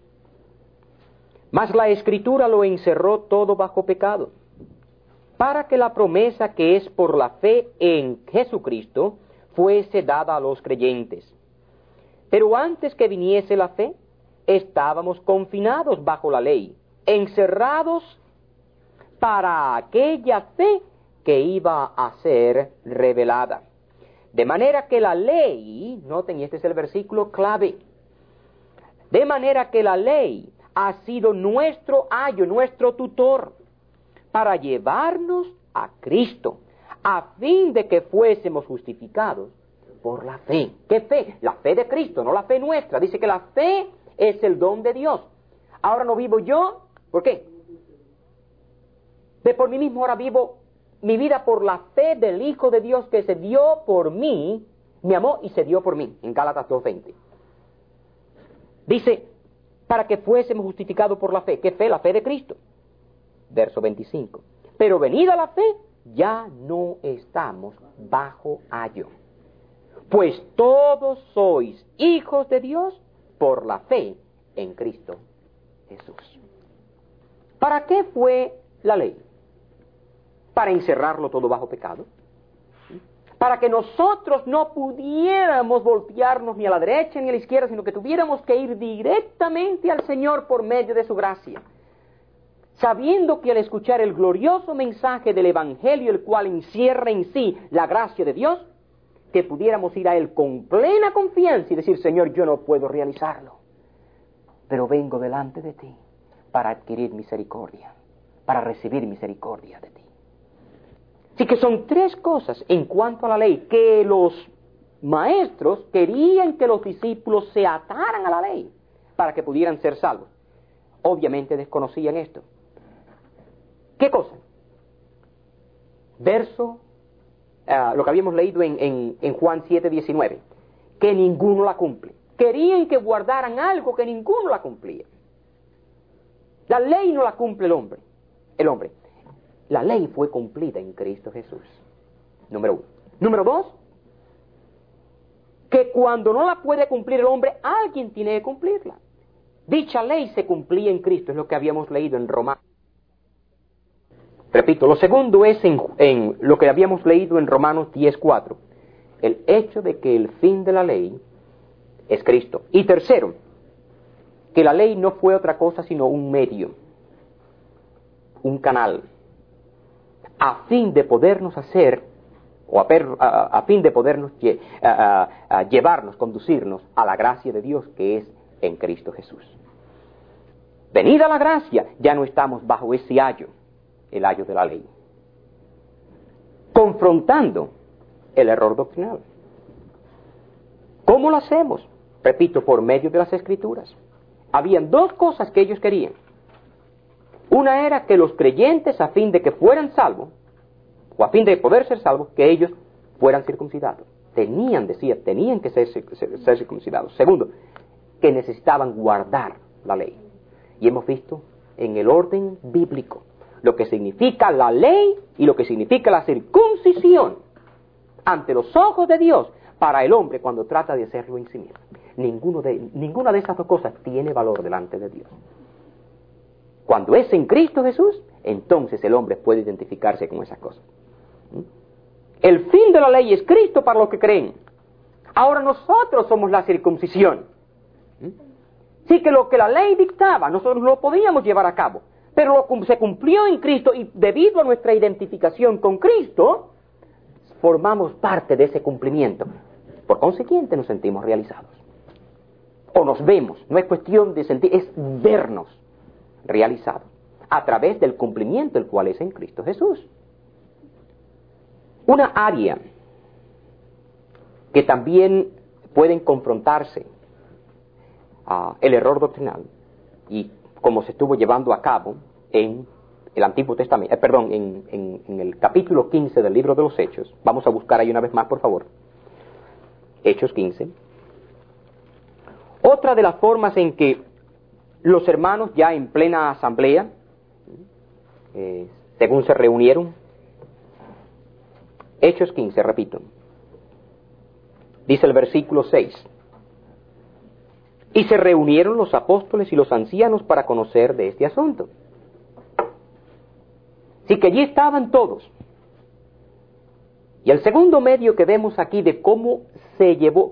Mas la Escritura lo encerró todo bajo pecado, para que la promesa que es por la fe en Jesucristo fuese dada a los creyentes. Pero antes que viniese la fe, estábamos confinados bajo la ley, encerrados para aquella fe que iba a ser revelada. De manera que la ley, noten, este es el versículo clave, De manera que la ley ha sido nuestro ayo, nuestro tutor, para llevarnos a Cristo, a fin de que fuésemos justificados por la fe. ¿Qué fe? La fe de Cristo, no la fe nuestra. Dice que la fe es el don de Dios. Ahora no vivo yo, ¿por qué? De por mí mismo ahora vivo mi vida por la fe del Hijo de Dios que se dio por mí, me amó y se dio por mí, en Gálatas 2:20. Dice, para que fuésemos justificados por la fe. ¿Qué fe? La fe de Cristo. Verso 25. Pero venida la fe, ya no estamos bajo ayo. Pues todos sois hijos de Dios por la fe en Cristo Jesús. ¿Para qué fue la ley? Para encerrarlo todo bajo pecado. Para que nosotros no pudiéramos voltearnos ni a la derecha ni a la izquierda, sino que tuviéramos que ir directamente al Señor por medio de su gracia. Sabiendo que al escuchar el glorioso mensaje del Evangelio, el cual encierra en sí la gracia de Dios, que pudiéramos ir a Él con plena confianza y decir, Señor, yo no puedo realizarlo, pero vengo delante de ti para adquirir misericordia, para recibir misericordia de ti. Así que son tres cosas en cuanto a la ley, que los maestros querían que los discípulos se ataran a la ley para que pudieran ser salvos. Obviamente desconocían esto. ¿Qué cosa? Verso, lo que habíamos leído en Juan 7:19, que ninguno la cumple. Querían que guardaran algo que ninguno la cumplía. La ley no la cumple el hombre. La ley fue cumplida en Cristo Jesús. Número 1. Número 2, que cuando no la puede cumplir el hombre, alguien tiene que cumplirla. Dicha ley se cumplía en Cristo, es lo que habíamos leído en Romanos. Repito, lo segundo es en lo que habíamos leído en Romanos 10:4, el hecho de que el fin de la ley es Cristo. Y tercero, que la ley no fue otra cosa sino un medio, un canal, a fin de podernos hacer, o a fin de podernos llevarnos, conducirnos a la gracia de Dios que es en Cristo Jesús. Venida la gracia, ya no estamos bajo ese ayo, el ayo de la ley, confrontando el error doctrinal. ¿Cómo lo hacemos? Repito, por medio de las Escrituras. Habían dos cosas que ellos querían. Una era que los creyentes, a fin de que fueran salvos, o a fin de poder ser salvos, que ellos fueran circuncidados. Tenían que ser circuncidados. Segundo, que necesitaban guardar la ley. Y hemos visto en el orden bíblico lo que significa la ley y lo que significa la circuncisión ante los ojos de Dios para el hombre cuando trata de hacerlo en sí mismo. Ninguna de esas dos cosas tiene valor delante de Dios. Cuando es en Cristo Jesús, entonces el hombre puede identificarse con esas cosas. El fin de la ley es Cristo para los que creen. Ahora nosotros somos la circuncisión. Sí, que lo que la ley dictaba, nosotros lo podíamos llevar a cabo, pero se cumplió en Cristo y debido a nuestra identificación con Cristo, formamos parte de ese cumplimiento. Por consiguiente nos sentimos realizados. O nos vemos, no es cuestión de sentir, es vernos realizados a través del cumplimiento el cual es en Cristo Jesús. Una área que también pueden confrontarse el error doctrinal y como se estuvo llevando a cabo en el Antiguo Testamento, en el capítulo 15 del libro de los Hechos. Vamos a buscar ahí una vez más, por favor. Hechos 15. Otra de las formas en que los hermanos ya en plena asamblea, según se reunieron, Hechos 15, repito, dice el versículo 6, y se reunieron los apóstoles y los ancianos para conocer de este asunto. Así que allí estaban todos. Y el segundo medio que vemos aquí de cómo se llevó,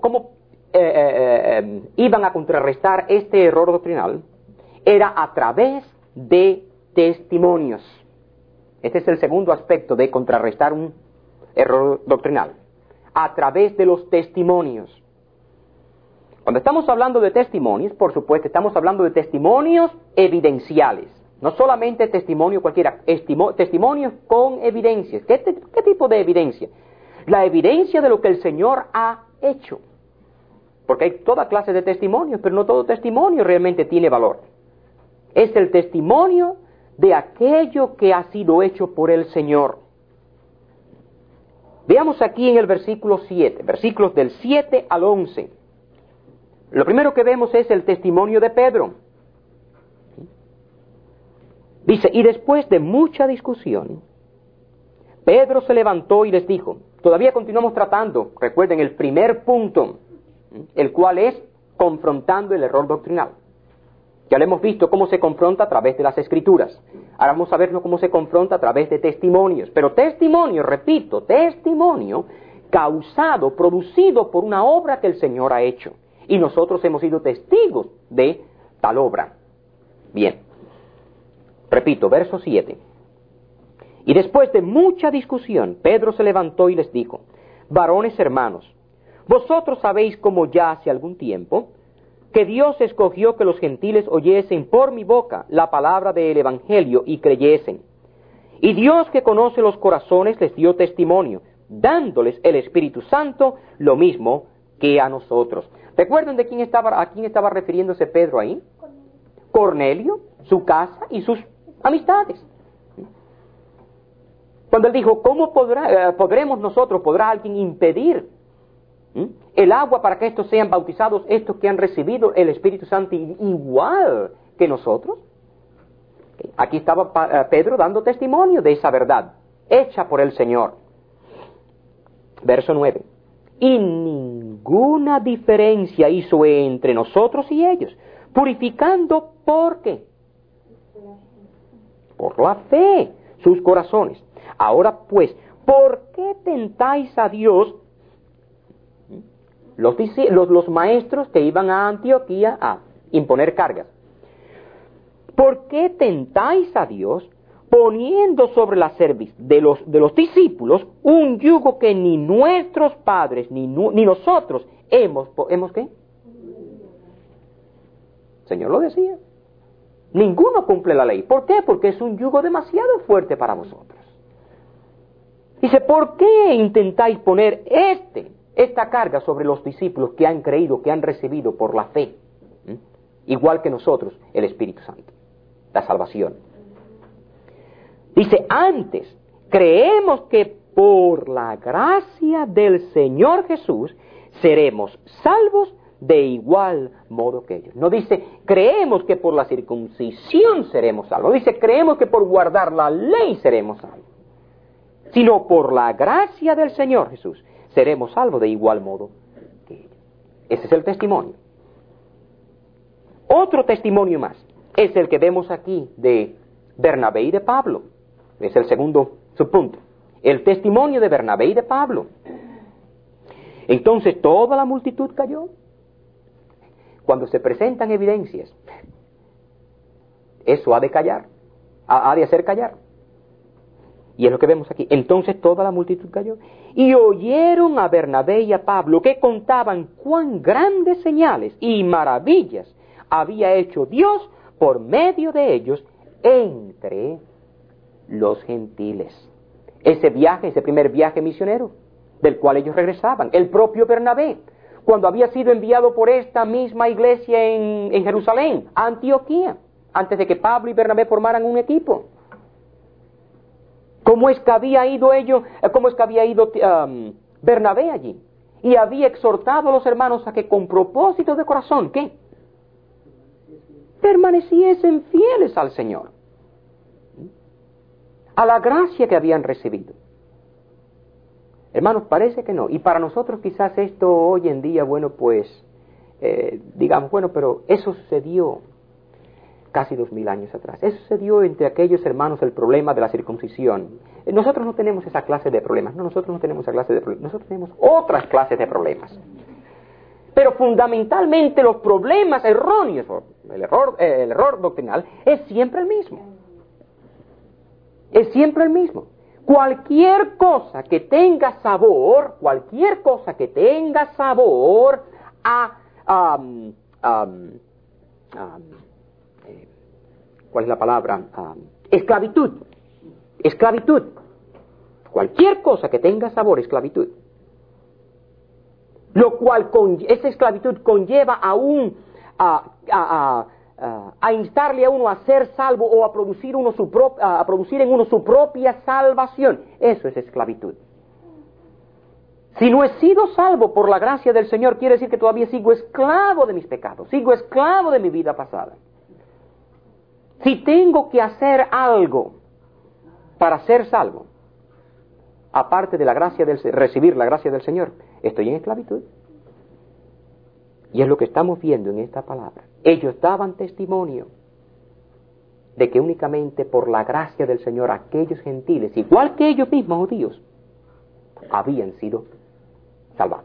iban a contrarrestar este error doctrinal, era a través de testimonios. Este es el segundo aspecto de contrarrestar un error doctrinal. A través de los testimonios. Cuando estamos hablando de testimonios, por supuesto, estamos hablando de testimonios evidenciales. No solamente testimonio cualquiera, testimonios con evidencias. ¿Qué tipo de evidencia? La evidencia de lo que el Señor ha hecho. Porque hay toda clase de testimonios, pero no todo testimonio realmente tiene valor. Es el testimonio de aquello que ha sido hecho por el Señor. Veamos aquí en el versículo 7, versículos del 7 al 11. Lo primero que vemos es el testimonio de Pedro. Dice, y después de mucha discusión, Pedro se levantó y les dijo, todavía continuamos tratando, recuerden el primer punto, el cual es confrontando el error doctrinal. Ya lo hemos visto cómo se confronta a través de las Escrituras. Ahora vamos a verlo cómo se confronta a través de testimonios. Pero testimonio, repito, testimonio causado, producido por una obra que el Señor ha hecho. Y nosotros hemos sido testigos de tal obra. Bien. Repito, verso 7. Y después de mucha discusión, Pedro se levantó y les dijo, varones hermanos, vosotros sabéis cómo ya hace algún tiempo que Dios escogió que los gentiles oyesen por mi boca la palabra del Evangelio y creyesen. Y Dios que conoce los corazones les dio testimonio, dándoles el Espíritu Santo lo mismo que a nosotros. ¿Recuerdan a quién estaba refiriéndose Pedro ahí? Cornelio, su casa y sus amistades. Cuando él dijo, ¿cómo podrá alguien impedir el agua para que estos sean bautizados, estos que han recibido el Espíritu Santo igual que nosotros? Aquí estaba Pedro dando testimonio de esa verdad, hecha por el Señor. Verso 9. Y ninguna diferencia hizo entre nosotros y ellos, purificando, ¿por qué? Por la fe, sus corazones. Ahora pues, ¿por qué tentáis a Dios? Los maestros que iban a Antioquía a imponer cargas. ¿Por qué tentáis a Dios poniendo sobre la cerviz de los discípulos un yugo que ni nuestros padres ni nosotros hemos qué? El Señor lo decía. Ninguno cumple la ley. ¿Por qué? Porque es un yugo demasiado fuerte para vosotros. Dice, ¿por qué intentáis poner esta carga sobre los discípulos que han creído, que han recibido por la fe, igual que nosotros, el Espíritu Santo, la salvación? Dice, antes, creemos que por la gracia del Señor Jesús seremos salvos de igual modo que ellos. No dice, creemos que por la circuncisión seremos salvos. Dice, creemos que por guardar la ley seremos salvos. Sino por la gracia del Señor Jesús seremos salvos de igual modo que ellos. Ese es el testimonio. Otro testimonio más es el que vemos aquí de Bernabé y de Pablo. Es el segundo subpunto. El testimonio de Bernabé y de Pablo. Entonces toda la multitud cayó. Cuando se presentan evidencias, eso ha de callar, ha de hacer callar. Y es lo que vemos aquí. Entonces toda la multitud cayó. Y oyeron a Bernabé y a Pablo que contaban cuán grandes señales y maravillas había hecho Dios por medio de ellos entre los gentiles. Ese primer viaje misionero del cual ellos regresaban, el propio Bernabé, cuando había sido enviado por esta misma iglesia en Jerusalén, a Antioquía, antes de que Pablo y Bernabé formaran un equipo. ¿Cómo es que había ido Bernabé allí? Y había exhortado a los hermanos a que con propósito de corazón, ¿qué? Permaneciesen fieles al Señor, a la gracia que habían recibido. Hermanos, parece que no. Y para nosotros quizás esto hoy en día, digamos, pero eso sucedió casi 2000 años atrás. Eso sucedió entre aquellos hermanos, el problema de la circuncisión. Nosotros no tenemos esa clase de problemas. No, nosotros no tenemos esa clase de problemas. Nosotros tenemos otras clases de problemas. Pero fundamentalmente los problemas erróneos, el error doctrinal, es siempre el mismo. Es siempre el mismo. Cualquier cosa que tenga sabor a ¿cuál es la palabra? Esclavitud. Esclavitud. Cualquier cosa que tenga sabor, esclavitud. Lo cual, esa esclavitud conlleva a instarle a uno a ser salvo o a producir en uno su propia salvación. Eso es esclavitud. Si no he sido salvo por la gracia del Señor, quiere decir que todavía sigo esclavo de mis pecados, sigo esclavo de mi vida pasada. Si tengo que hacer algo para ser salvo, aparte de recibir la gracia del Señor, estoy en esclavitud. Y es lo que estamos viendo en esta palabra. Ellos daban testimonio de que únicamente por la gracia del Señor aquellos gentiles, igual que ellos mismos judíos, habían sido salvados.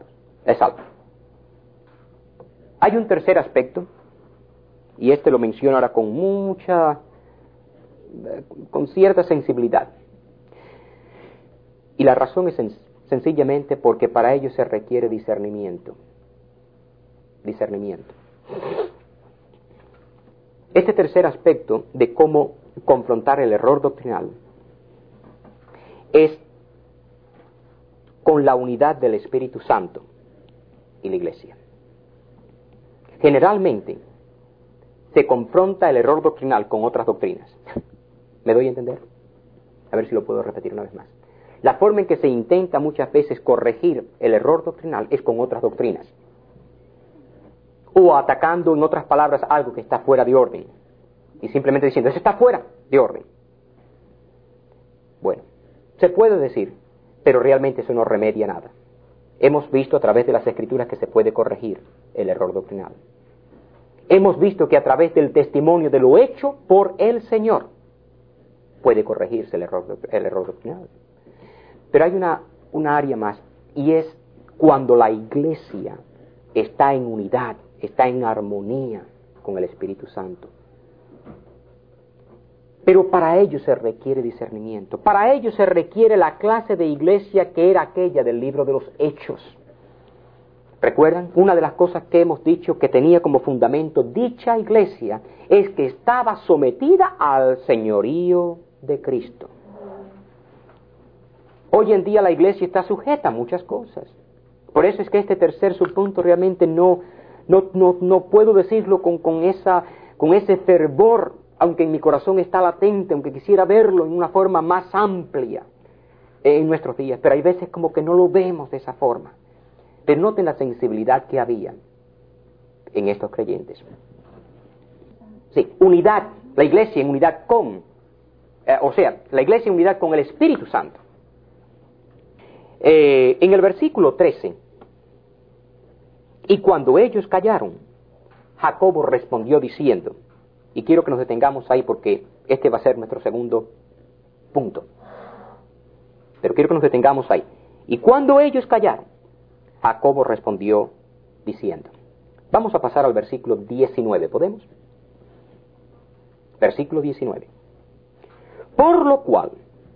Hay un tercer aspecto, y este lo menciono ahora con cierta sensibilidad. Y la razón es sencillamente porque para ello se requiere discernimiento. Este tercer aspecto de cómo confrontar el error doctrinal es con la unidad del Espíritu Santo y la Iglesia. Generalmente se confronta el error doctrinal con otras doctrinas. ¿Me doy a entender? A ver si lo puedo repetir una vez más. La forma en que se intenta muchas veces corregir el error doctrinal es con otras doctrinas. O atacando, en otras palabras, algo que está fuera de orden. Y simplemente diciendo, eso está fuera de orden. Bueno, se puede decir, pero realmente eso no remedia nada. Hemos visto a través de las Escrituras que se puede corregir el error doctrinal. Hemos visto que a través del testimonio de lo hecho por el Señor puede corregirse el error doctrinal. Pero hay una área más, y es cuando la Iglesia está en unidad, está en armonía con el Espíritu Santo. Pero para ello se requiere discernimiento. Para ello se requiere la clase de iglesia que era aquella del libro de los Hechos. ¿Recuerdan? Una de las cosas que hemos dicho que tenía como fundamento dicha iglesia es que estaba sometida al señorío de Cristo. Hoy en día la iglesia está sujeta a muchas cosas. Por eso es que este tercer subpunto realmente no puedo decirlo con ese fervor, aunque en mi corazón está latente, aunque quisiera verlo en una forma más amplia en nuestros días. Pero hay veces como que no lo vemos de esa forma. Pero noten la sensibilidad que había en estos creyentes. Sí, unidad, la iglesia en unidad la iglesia en unidad con el Espíritu Santo. En el versículo 13, y cuando ellos callaron, Jacobo respondió diciendo, y quiero que nos detengamos ahí porque este va a ser nuestro segundo punto, pero quiero que nos detengamos ahí. Y cuando ellos callaron, Jacobo respondió diciendo, vamos a pasar al versículo 19, ¿podemos? Versículo 19. Por lo cual,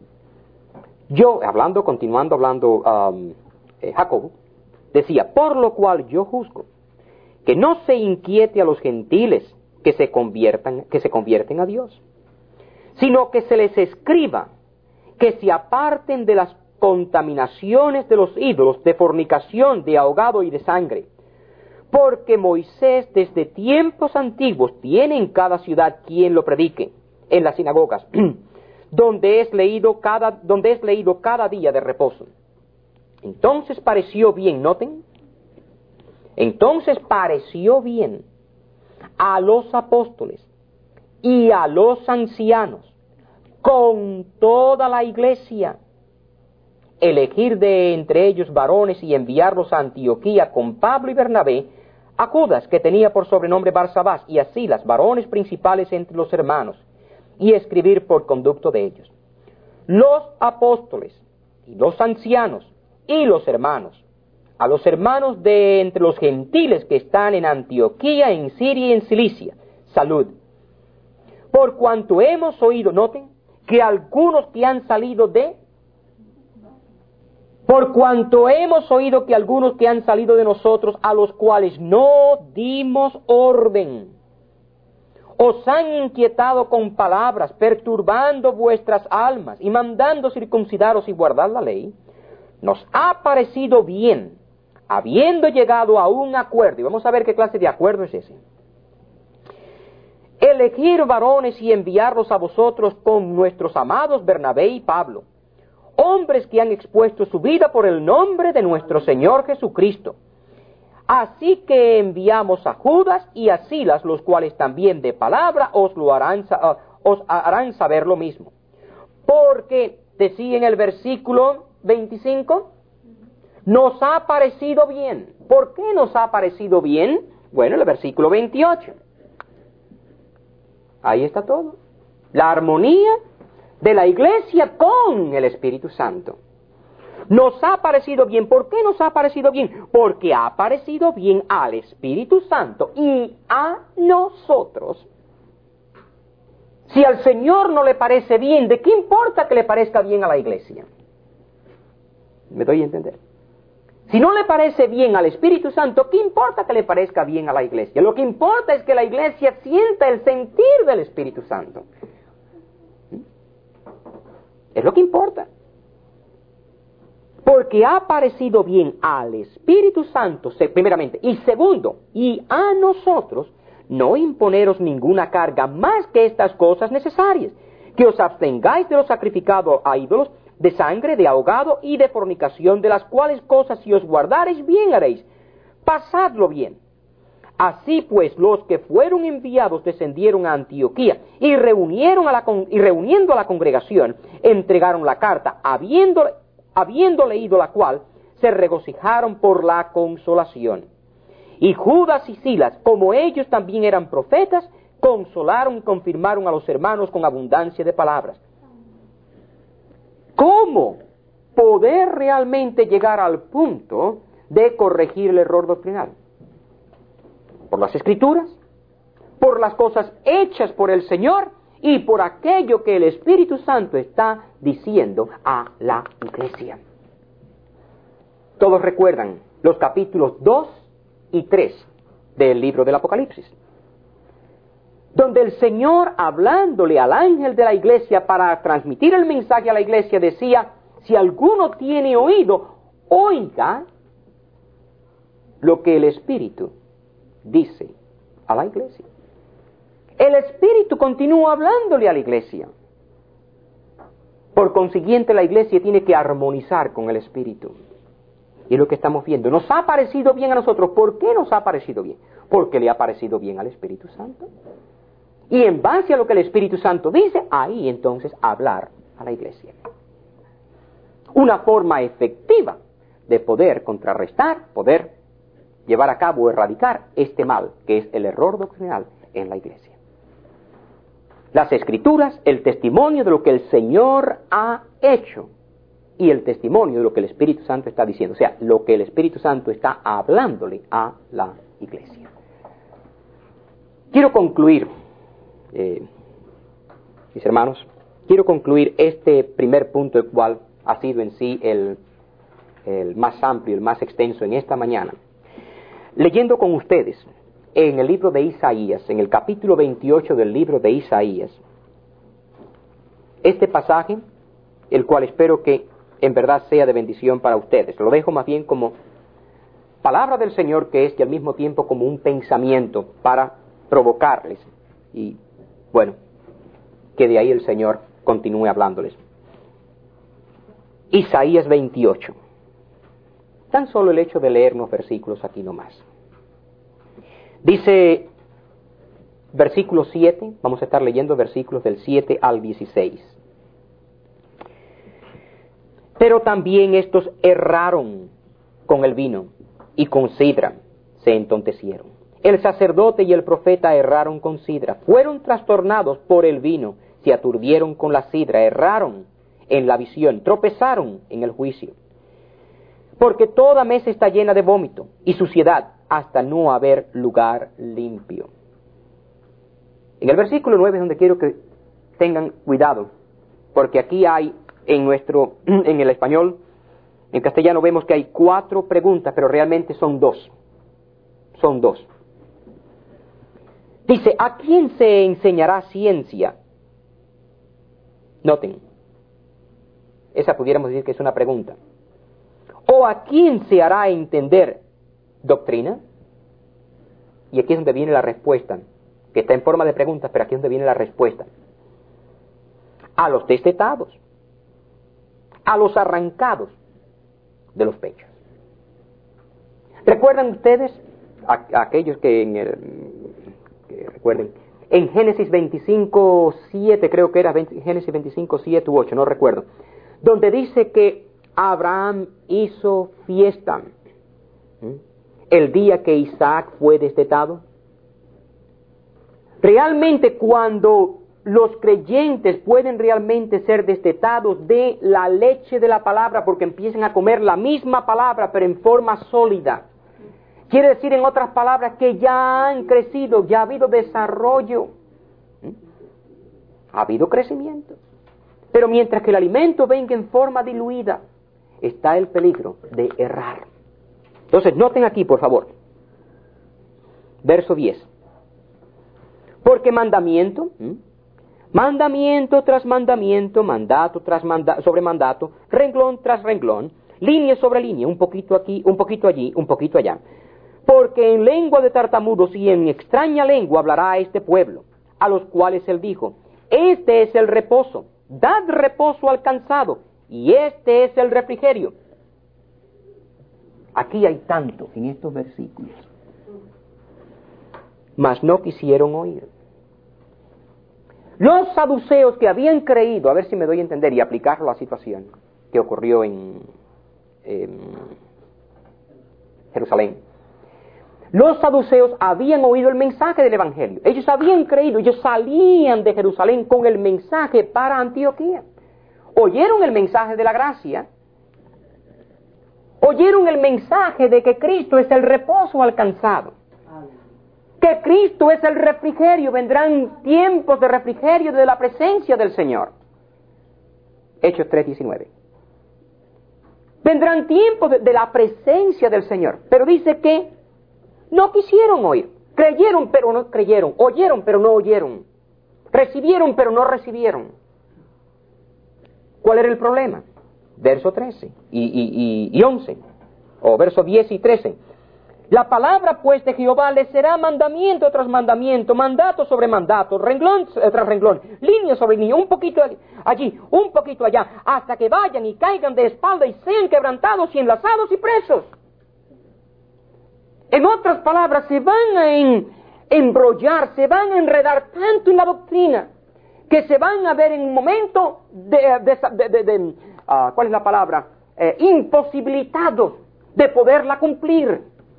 continuando hablando Jacobo, decía, por lo cual yo juzgo que no se inquiete a los gentiles que se convierten a Dios, sino que se les escriba que se aparten de las contaminaciones de los ídolos, de fornicación, de ahogado y de sangre, porque Moisés desde tiempos antiguos tiene en cada ciudad quien lo predique, en las sinagogas, donde es leído cada día de reposo. Entonces pareció bien, noten, entonces pareció bien a los apóstoles y a los ancianos, con toda la iglesia, elegir de entre ellos varones y enviarlos a Antioquía con Pablo y Bernabé, a Judas, que tenía por sobrenombre Barsabás, y a Silas, varones principales entre los hermanos, y escribir por conducto de ellos. Los apóstoles y los ancianos y los hermanos, a los hermanos de entre los gentiles que están en Antioquía, en Siria y en Cilicia, salud. Por cuanto hemos oído, noten, que algunos que han salido Por cuanto hemos oído que algunos que han salido de nosotros, a los cuales no dimos orden, os han inquietado con palabras, perturbando vuestras almas y mandando circuncidaros y guardar la ley, nos ha parecido bien, habiendo llegado a un acuerdo, y vamos a ver qué clase de acuerdo es ese, elegir varones y enviarlos a vosotros con nuestros amados Bernabé y Pablo, hombres que han expuesto su vida por el nombre de nuestro Señor Jesucristo. Así que enviamos a Judas y a Silas, los cuales también de palabra os harán saber lo mismo. Porque, decía en el versículo 25, nos ha parecido bien. ¿Por qué nos ha parecido bien? Bueno, el versículo 28. Ahí está todo. La armonía de la iglesia con el Espíritu Santo. Nos ha parecido bien. ¿Por qué nos ha parecido bien? Porque ha parecido bien al Espíritu Santo y a nosotros. Si al Señor no le parece bien, ¿de qué importa que le parezca bien a la iglesia? ¿Me doy a entender? Si no le parece bien al Espíritu Santo, ¿qué importa que le parezca bien a la iglesia? Lo que importa es que la iglesia sienta el sentir del Espíritu Santo. Es lo que importa. Porque ha parecido bien al Espíritu Santo, primeramente, y segundo, y a nosotros, no imponeros ninguna carga más que estas cosas necesarias, que os abstengáis de lo sacrificado a ídolos, de sangre, de ahogado y de fornicación, de las cuales cosas si os guardareis bien haréis. Pasadlo bien. Así pues, los que fueron enviados descendieron a Antioquía y reuniendo a la congregación, entregaron la carta, habiendo leído la cual, se regocijaron por la consolación. Y Judas y Silas, como ellos también eran profetas, consolaron y confirmaron a los hermanos con abundancia de palabras. ¿Cómo poder realmente llegar al punto de corregir el error doctrinal? Por las Escrituras, por las cosas hechas por el Señor y por aquello que el Espíritu Santo está diciendo a la iglesia. Todos recuerdan los capítulos 2 y 3 del libro del Apocalipsis, donde el Señor, hablándole al ángel de la iglesia para transmitir el mensaje a la iglesia, decía: si alguno tiene oído, oiga lo que el Espíritu dice a la iglesia. El Espíritu continúa hablándole a la iglesia. Por consiguiente, la iglesia tiene que armonizar con el Espíritu. Y es lo que estamos viendo. Nos ha parecido bien a nosotros. ¿Por qué nos ha parecido bien? Porque le ha parecido bien al Espíritu Santo. Y en base a lo que el Espíritu Santo dice, ahí entonces hablar a la iglesia. Una forma efectiva de poder contrarrestar, poder llevar a cabo o erradicar este mal, que es el error doctrinal en la iglesia. Las Escrituras, el testimonio de lo que el Señor ha hecho y el testimonio de lo que el Espíritu Santo está diciendo, o sea, lo que el Espíritu Santo está hablándole a la iglesia. Quiero concluir, mis hermanos, quiero concluir este primer punto, el cual ha sido en sí el más amplio, el más extenso en esta mañana, leyendo con ustedes en el libro de Isaías, en el capítulo 28 del libro de Isaías, este pasaje, el cual espero que en verdad sea de bendición para ustedes. Lo dejo más bien como palabra del Señor que es, y al mismo tiempo como un pensamiento para provocarles. Y bueno, que de ahí el Señor continúe hablándoles. Isaías 28. Tan solo el hecho de leer unos versículos aquí nomás. Dice, versículo 7, vamos a estar leyendo versículos del 7 al 16. Pero también estos erraron con el vino y con sidra se entontecieron. El sacerdote y el profeta erraron con sidra, fueron trastornados por el vino, se aturdieron con la sidra, erraron en la visión, tropezaron en el juicio. Porque toda mesa está llena de vómito y suciedad, hasta no haber lugar limpio. En el versículo 9 es donde quiero que tengan cuidado, porque aquí hay en el español En castellano vemos que hay 4 preguntas, pero realmente son 2. Son 2. Dice, ¿a quién se enseñará ciencia? Noten, esa pudiéramos decir que es una pregunta. ¿O a quién se hará entender doctrina? Y aquí es donde viene la respuesta, que está en forma de pregunta, pero aquí es donde viene la respuesta. A los destetados, a los arrancados de los pechos. ¿Recuerdan ustedes, aquellos que recuerden, en Génesis 25:7, creo que era Génesis 25:7 u 8, no recuerdo, donde dice que Abraham hizo fiesta el día que Isaac fue destetado? Realmente cuando los creyentes pueden realmente ser destetados de la leche de la palabra porque empiezan a comer la misma palabra pero en forma sólida. Quiere decir, en otras palabras, que ya han crecido, ya ha habido desarrollo, ha habido crecimiento. Pero mientras que el alimento venga en forma diluida, está el peligro de errar. Entonces, noten aquí, por favor, verso 10. Porque mandamiento, mandamiento tras mandamiento, mandato tras mandato, sobre mandato, renglón tras renglón, línea sobre línea, un poquito aquí, un poquito allí, un poquito allá. Porque en lengua de tartamudos y en extraña lengua hablará a este pueblo, a los cuales él dijo, este es el reposo, dad reposo al cansado, y este es el refrigerio. Aquí hay tanto en estos versículos. Mas no quisieron oír. Los saduceos que habían creído, a ver si me doy a entender y aplicarlo a la situación que ocurrió en Jerusalén. Los saduceos habían oído el mensaje del Evangelio. Ellos habían creído, ellos salían de Jerusalén con el mensaje para Antioquía. Oyeron el mensaje de la gracia. Oyeron el mensaje de que Cristo es el reposo alcanzado. Que Cristo es el refrigerio. Vendrán tiempos de refrigerio de la presencia del Señor. Hechos 3:19. Vendrán tiempos de la presencia del Señor. Pero dice que no quisieron oír. Creyeron pero no creyeron. Oyeron pero no oyeron. Recibieron pero no recibieron. ¿Cuál era el problema? Verso 13 y 11. O verso 10 y 13. La palabra pues de Jehová les será mandamiento tras mandamiento, mandato sobre mandato, renglón tras renglón, línea sobre línea, un poquito allí, un poquito allá, hasta que vayan y caigan de espalda y sean quebrantados y enlazados y presos. En otras palabras, se van a embrollar, se van a enredar tanto en la doctrina, que se van a ver en un momento ¿cuál es la palabra? Imposibilitados de poderla cumplir.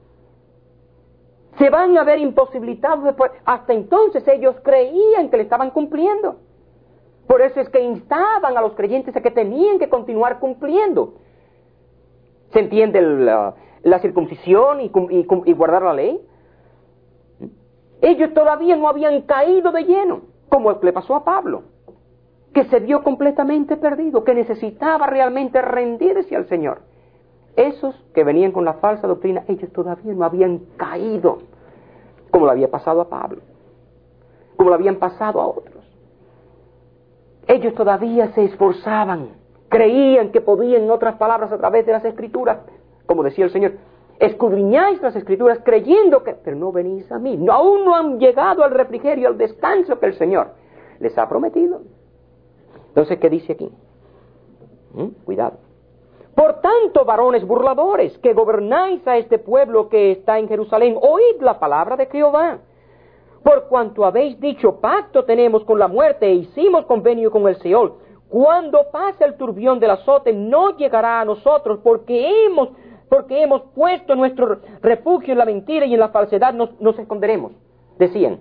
Se van a ver imposibilitados de poder. Hasta entonces ellos creían que le estaban cumpliendo. Por eso es que instaban a los creyentes a que tenían que continuar cumpliendo. ¿Se entiende la circuncisión y guardar la ley? Ellos todavía no habían caído de lleno, como le pasó a Pablo, que se vio completamente perdido, que necesitaba realmente rendirse al Señor. Esos que venían con la falsa doctrina, ellos todavía no habían caído, como le había pasado a Pablo, como le habían pasado a otros. Ellos todavía se esforzaban, creían que podían, en otras palabras, a través de las Escrituras, como decía el Señor, escudriñáis las Escrituras creyendo que, pero no venís a mí, aún no han llegado al refrigerio, al descanso que el Señor les ha prometido. Entonces, ¿qué dice aquí? Cuidado. Por tanto, varones burladores, que gobernáis a este pueblo que está en Jerusalén, oíd la palabra de Jehová. Por cuanto habéis dicho, pacto tenemos con la muerte e hicimos convenio con el Seol, cuando pase el turbión del azote no llegará a nosotros, porque hemos puesto nuestro refugio en la mentira y en la falsedad nos esconderemos. Decían,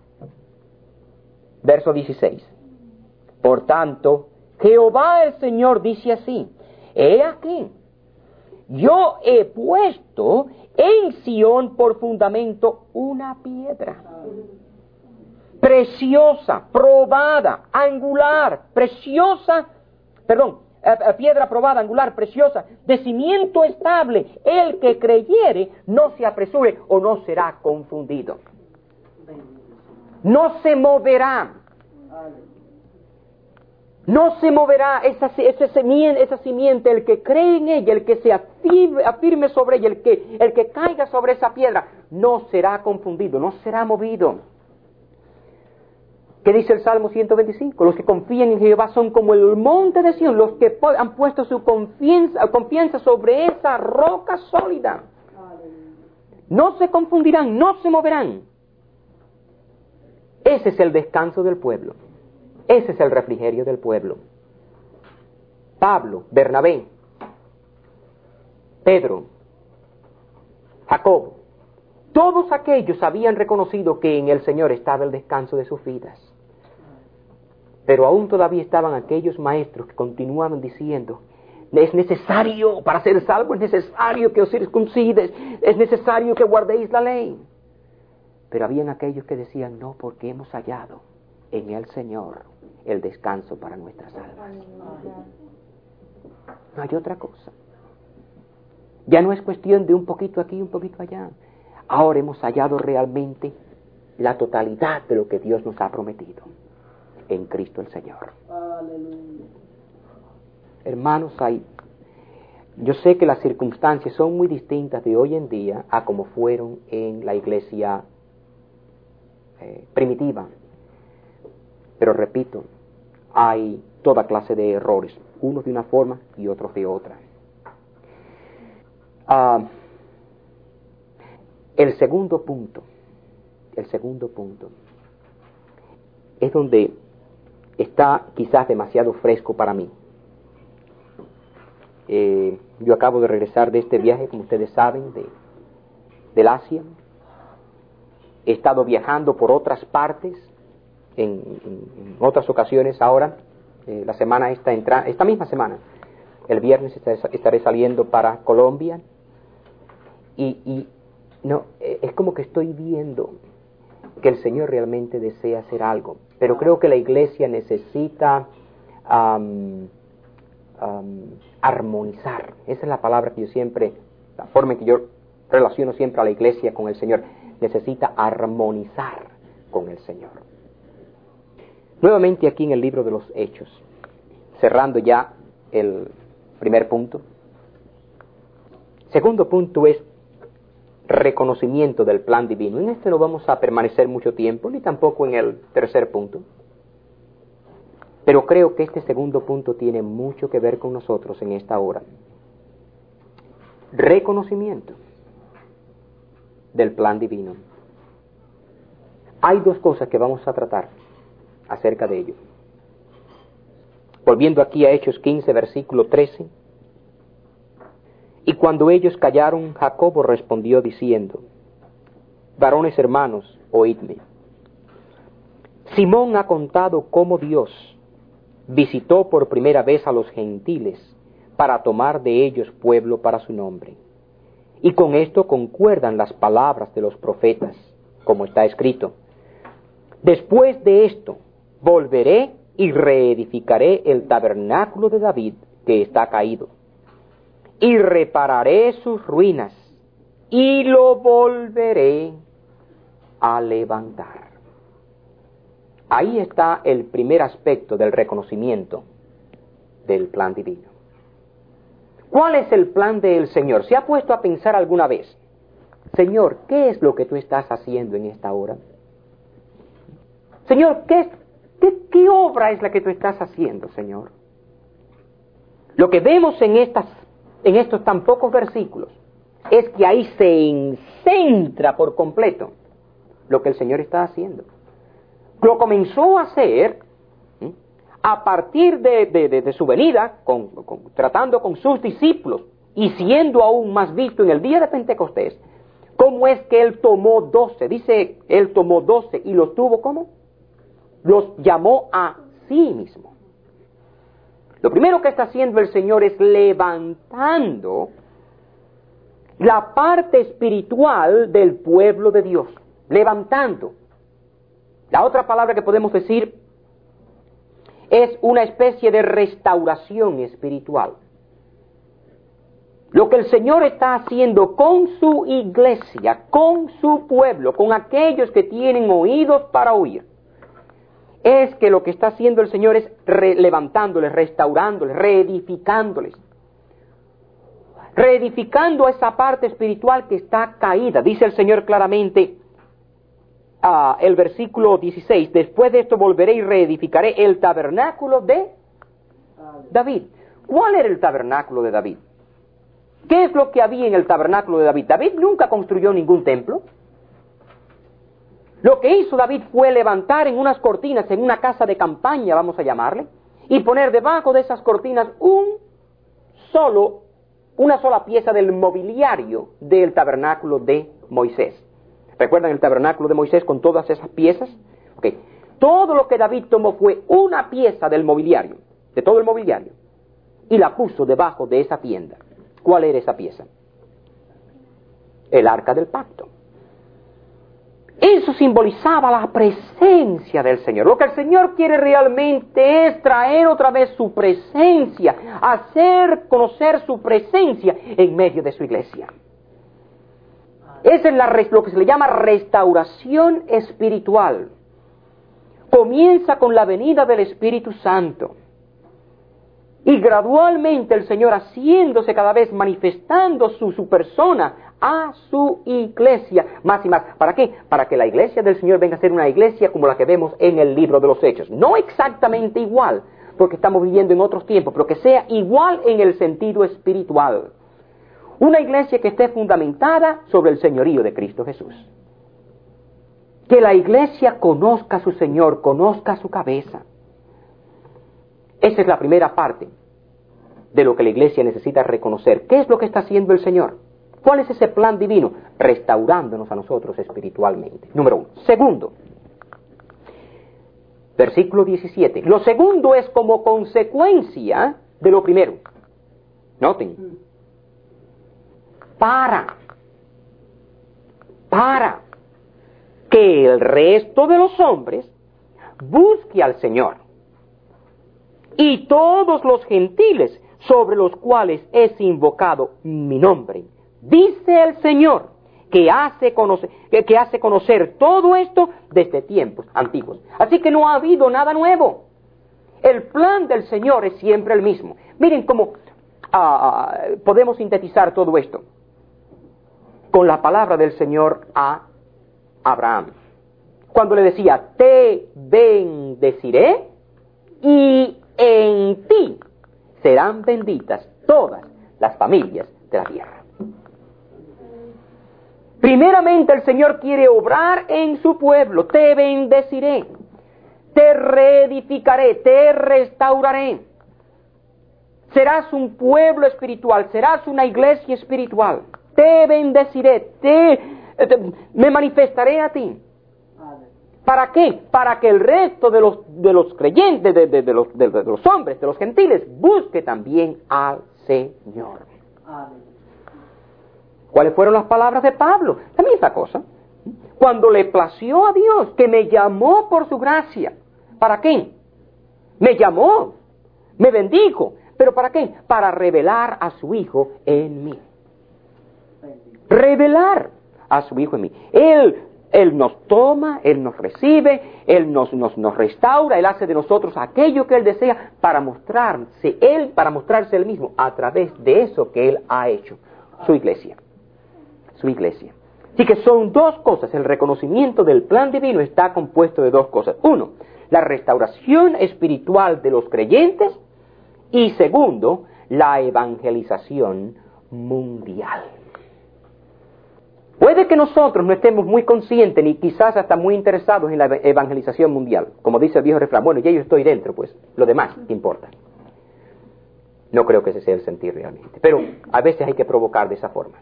verso 16, por tanto, Jehová el Señor dice así, he aquí, yo he puesto en Sión por fundamento una piedra preciosa, probada, angular, piedra probada, angular, preciosa, de cimiento estable. El que creyere no se apresure o no será confundido. No se moverá. No se moverá esa simiente, el que cree en ella, el que se afirme sobre ella, el que caiga sobre esa piedra, no será confundido, no será movido. ¿Qué dice el Salmo 125? Los que confían en Jehová son como el monte de Sión, los que han puesto su confianza sobre esa roca sólida. No se confundirán, no se moverán. Ese es el descanso del pueblo. Ese es el refrigerio del pueblo. Pablo, Bernabé, Pedro, Jacobo, todos aquellos habían reconocido que en el Señor estaba el descanso de sus vidas. Pero aún todavía estaban aquellos maestros que continuaban diciendo, es necesario, para ser salvo, es necesario que os circuncides, es necesario que guardéis la ley. Pero habían aquellos que decían, no, porque hemos hallado en el Señor el descanso para nuestras almas. No hay otra cosa. Ya no es cuestión de un poquito aquí, un poquito allá. Ahora hemos hallado realmente la totalidad de lo que Dios nos ha prometido en Cristo el Señor. Aleluya. Hermanos, yo sé que las circunstancias son muy distintas de hoy en día a como fueron en la iglesia primitiva. Pero repito, hay toda clase de errores, unos de una forma y otros de otra. El segundo punto es donde está quizás demasiado fresco para mí. Yo acabo de regresar de este viaje, como ustedes saben, del Asia. He estado viajando por otras partes, en otras ocasiones ahora, la semana esta misma semana, el viernes estaré saliendo para Colombia, y no, es como que estoy viendo que el Señor realmente desea hacer algo, pero creo que la iglesia necesita armonizar. Esa es la palabra que la forma en que yo relaciono siempre a la iglesia con el Señor. Necesita armonizar con el Señor. Nuevamente aquí en el libro de los Hechos, cerrando ya el primer punto. Segundo punto es reconocimiento del plan divino. En este no vamos a permanecer mucho tiempo, ni tampoco en el tercer punto. Pero creo que este segundo punto tiene mucho que ver con nosotros en esta hora. Reconocimiento del plan divino. Hay dos cosas que vamos a tratar acerca de ello. Volviendo aquí a Hechos 15, versículo 13. Y cuando ellos callaron, Jacobo respondió diciendo, varones hermanos, oídme. Simón ha contado cómo Dios visitó por primera vez a los gentiles para tomar de ellos pueblo para su nombre. Y con esto concuerdan las palabras de los profetas, como está escrito. Después de esto, volveré y reedificaré el tabernáculo de David que está caído, y repararé sus ruinas, y lo volveré a levantar. Ahí está el primer aspecto del reconocimiento del plan divino. ¿Cuál es el plan del Señor? ¿Se ha puesto a pensar alguna vez? Señor, ¿qué es lo que tú estás haciendo en esta hora? Señor, ¿qué obra es la que tú estás haciendo, Señor? Lo que vemos en estos tan pocos versículos es que ahí se centra por completo lo que el Señor está haciendo. Lo comenzó a hacer a partir de su venida, tratando con sus discípulos y siendo aún más visto en el día de Pentecostés. ¿Cómo es que Él tomó 12? Dice, Él tomó 12 y los tuvo ¿cómo? Los llamó a sí mismo. Lo primero que está haciendo el Señor es levantando la parte espiritual del pueblo de Dios. Levantando. La otra palabra que podemos decir es una especie de restauración espiritual. Lo que el Señor está haciendo con su iglesia, con su pueblo, con aquellos que tienen oídos para oír, es que lo que está haciendo el Señor es levantándoles, restaurándoles, reedificándoles. Reedificando esa parte espiritual que está caída. Dice el Señor claramente, el versículo 16, después de esto volveré y reedificaré el tabernáculo de David. ¿Cuál era el tabernáculo de David? ¿Qué es lo que había en el tabernáculo de David? David nunca construyó ningún templo. Lo que hizo David fue levantar en unas cortinas, en una casa de campaña, vamos a llamarle, y poner debajo de esas cortinas una sola pieza del mobiliario del tabernáculo de Moisés. ¿Recuerdan el tabernáculo de Moisés con todas esas piezas? Okay. Todo lo que David tomó fue una pieza del mobiliario, de todo el mobiliario, y la puso debajo de esa tienda. ¿Cuál era esa pieza? El arca del pacto. Eso simbolizaba la presencia del Señor. Lo que el Señor quiere realmente es traer otra vez su presencia, hacer conocer su presencia en medio de su iglesia. Esa es lo que se le llama restauración espiritual. Comienza con la venida del Espíritu Santo. Y gradualmente el Señor haciéndose cada vez, manifestando su persona a su iglesia, más y más. ¿Para qué? Para que la iglesia del Señor venga a ser una iglesia como la que vemos en el libro de los Hechos. No exactamente igual, porque estamos viviendo en otros tiempos, pero que sea igual en el sentido espiritual. Una iglesia que esté fundamentada sobre el señorío de Cristo Jesús. Que la iglesia conozca a su Señor, conozca a su cabeza. Esa es la primera parte de lo que la iglesia necesita reconocer. ¿Qué es lo que está haciendo el Señor? ¿Cuál es ese plan divino? Restaurándonos a nosotros espiritualmente. Número 1. Segundo, versículo 17. Lo segundo es como consecuencia de lo primero. Noten. Para que el resto de los hombres busque al Señor. Y todos los gentiles sobre los cuales es invocado mi nombre. Dice el Señor, que hace conocer todo esto desde tiempos antiguos. Así que no ha habido nada nuevo. El plan del Señor es siempre el mismo. Miren cómo podemos sintetizar todo esto con la palabra del Señor a Abraham. Cuando le decía, te bendeciré y en ti serán benditas todas las familias de la tierra. Primeramente el Señor quiere obrar en su pueblo. Te bendeciré, te reedificaré, te restauraré. Serás un pueblo espiritual, serás una iglesia espiritual. Te bendeciré, me manifestaré a ti. ¿Para qué? Para que el resto de los creyentes, de los hombres, de los gentiles, busque también al Señor. Amén. ¿Cuáles fueron las palabras de Pablo? La misma cosa. Cuando le plació a Dios, que me llamó por su gracia. ¿Para qué? Me llamó, me bendijo. ¿Pero para qué? Para revelar a su Hijo en mí. Revelar a su Hijo en mí. Él nos toma, Él nos recibe, Él nos restaura, Él hace de nosotros aquello que Él desea para mostrarse Él mismo a través de eso que Él ha hecho, su iglesia. Su iglesia. Así que son dos cosas. El reconocimiento del plan divino está compuesto de dos cosas. Uno, la restauración espiritual de los creyentes y segundo, la evangelización mundial. Puede que nosotros no estemos muy conscientes ni quizás hasta muy interesados en la evangelización mundial. Como dice el viejo refrán, bueno, ya yo estoy dentro, pues lo demás importa. No creo que ese sea el sentir realmente. Pero a veces hay que provocar de esa forma.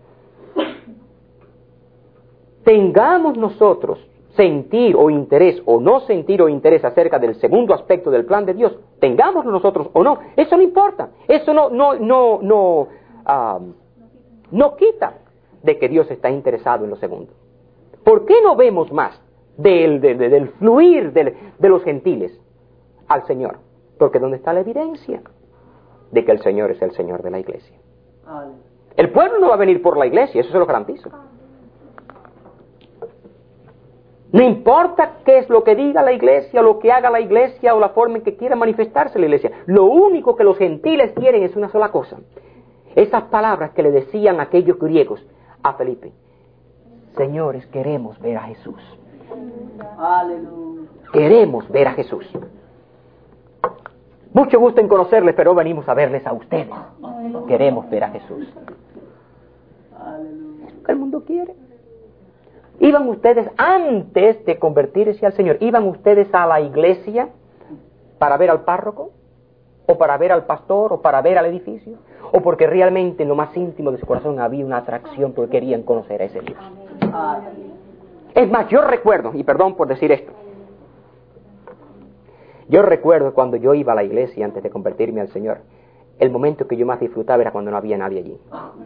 Tengamos nosotros sentir o interés o no sentir o interés acerca del segundo aspecto del plan de Dios, tengámoslo nosotros o no, eso no importa. Eso no quita de que Dios está interesado en lo segundo. ¿Por qué no vemos más del fluir de los gentiles al Señor. Porque ¿dónde está la evidencia de que el Señor es el Señor de la iglesia? El pueblo no va a venir por la iglesia, eso se lo garantizo. No importa qué es lo que diga la iglesia, o lo que haga la iglesia, o la forma en que quiera manifestarse la iglesia. Lo único que los gentiles quieren es una sola cosa. Esas palabras que le decían aquellos griegos a Felipe. Señores, queremos ver a Jesús. Aleluya. Queremos ver a Jesús. Mucho gusto en conocerles, pero venimos a verles a ustedes. Queremos ver a Jesús. Aleluya. Es lo que el mundo quiere. ¿Iban ustedes antes de convertirse al Señor? ¿Iban ustedes a la iglesia para ver al párroco? ¿O para ver al pastor? ¿O para ver al edificio? ¿O porque realmente en lo más íntimo de su corazón había una atracción porque querían conocer a ese Dios? Es más, yo recuerdo, y perdón por decir esto, yo recuerdo cuando yo iba a la iglesia antes de convertirme al Señor, el momento que yo más disfrutaba era cuando no había nadie allí.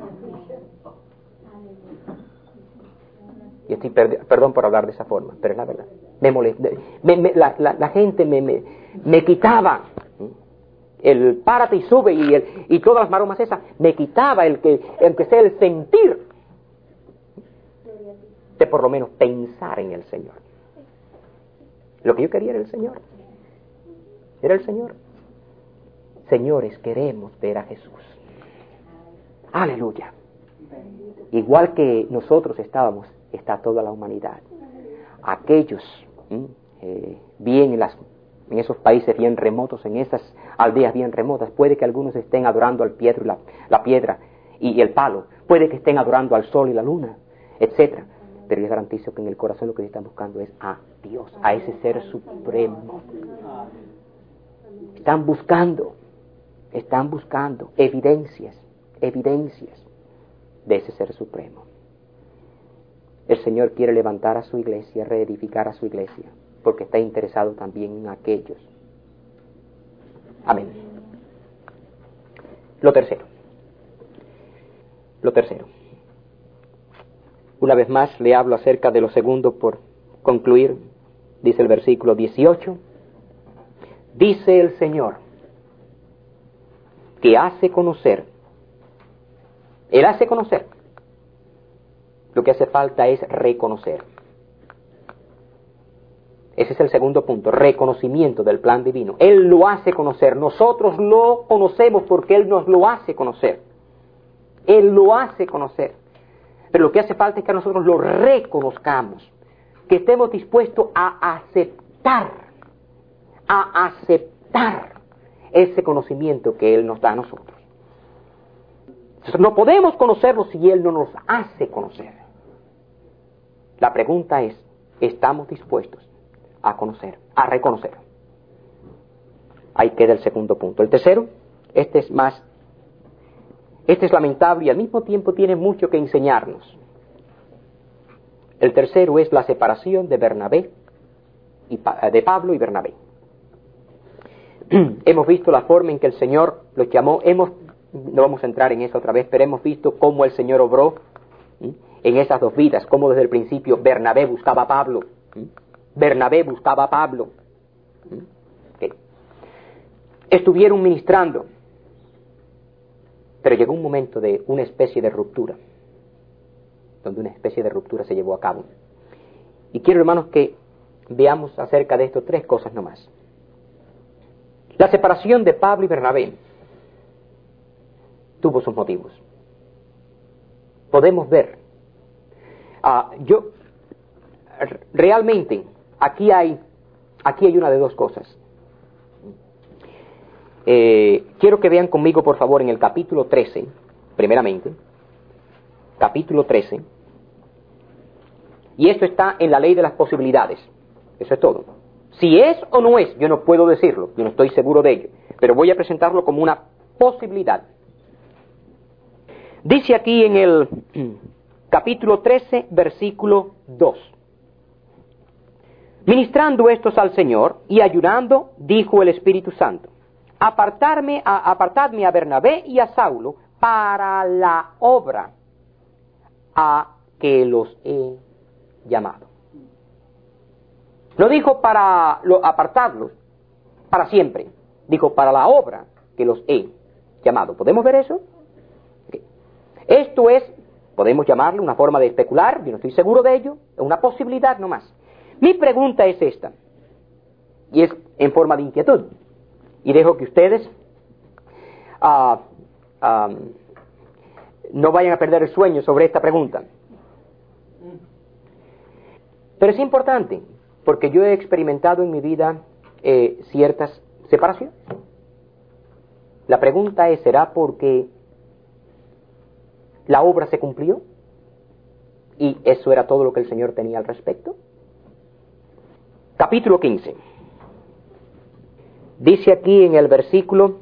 Y estoy perdón por hablar de esa forma, pero es la verdad. Me molesta. La gente me quitaba el párate y sube y todas las maromas esas, me quitaba el que sea el sentir de por lo menos pensar en el Señor. Lo que yo quería era el Señor. Era el Señor. Señores, queremos ver a Jesús. Aleluya. Igual que nosotros estábamos, está toda la humanidad. Aquellos bien en esos países bien remotos, en esas aldeas bien remotas, puede que algunos estén adorando al piedra, la piedra y el palo, puede que estén adorando al sol y la luna, etcétera. Pero les garantizo que en el corazón lo que están buscando es a Dios, a ese ser supremo. Están buscando evidencias de ese ser supremo. El Señor quiere levantar a su iglesia, reedificar a su iglesia, porque está interesado también en aquellos. Amén. Lo tercero. Una vez más le hablo acerca de lo segundo por concluir. Dice el versículo 18. Dice el Señor que hace conocer. Él hace conocer. Lo que hace falta es reconocer. Ese es el segundo punto, reconocimiento del plan divino. Él lo hace conocer. Nosotros lo conocemos porque Él nos lo hace conocer. Él lo hace conocer. Pero lo que hace falta es que nosotros lo reconozcamos. Que estemos dispuestos a aceptar ese conocimiento que Él nos da a nosotros. Entonces, no podemos conocerlo si Él no nos hace conocer. La pregunta es, ¿estamos dispuestos a conocer, a reconocer? Ahí queda el segundo punto. El tercero, este es lamentable y al mismo tiempo tiene mucho que enseñarnos. El tercero es la separación de Pablo y Bernabé. Hemos visto la forma en que el Señor los llamó. No vamos a entrar en eso otra vez, pero hemos visto cómo el Señor obró en esas dos vidas, cómo desde el principio Bernabé buscaba a Pablo. Estuvieron ministrando, pero llegó un momento de una especie de ruptura, donde una especie de ruptura se llevó a cabo. Y quiero, hermanos, que veamos acerca de esto tres cosas nomás. La separación de Pablo y Bernabé tuvo sus motivos. Podemos ver. Realmente, aquí hay una de dos cosas. Quiero que vean conmigo, por favor, en el capítulo 13, primeramente. Capítulo 13. Y esto está en la ley de las posibilidades. Eso es todo. Si es o no es, yo no puedo decirlo, yo no estoy seguro de ello, pero voy a presentarlo como una posibilidad. Dice aquí en el capítulo 13, versículo 2. Ministrando estos al Señor y ayunando, dijo el Espíritu Santo: apartadme a Bernabé y a Saulo para la obra a que los he llamado. No dijo para apartarlos, para siempre. Dijo, para la obra que los he llamado. ¿Podemos ver eso? Okay. Esto es, podemos llamarle una forma de especular, yo no estoy seguro de ello, es una posibilidad nomás. Mi pregunta es esta, y es en forma de inquietud, y dejo que ustedes no vayan a perder el sueño sobre esta pregunta. Pero es importante, porque yo he experimentado en mi vida ciertas separaciones. La pregunta es, ¿será porque la obra se cumplió? ¿Y eso era todo lo que el Señor tenía al respecto? Capítulo 15. Dice aquí en el versículo...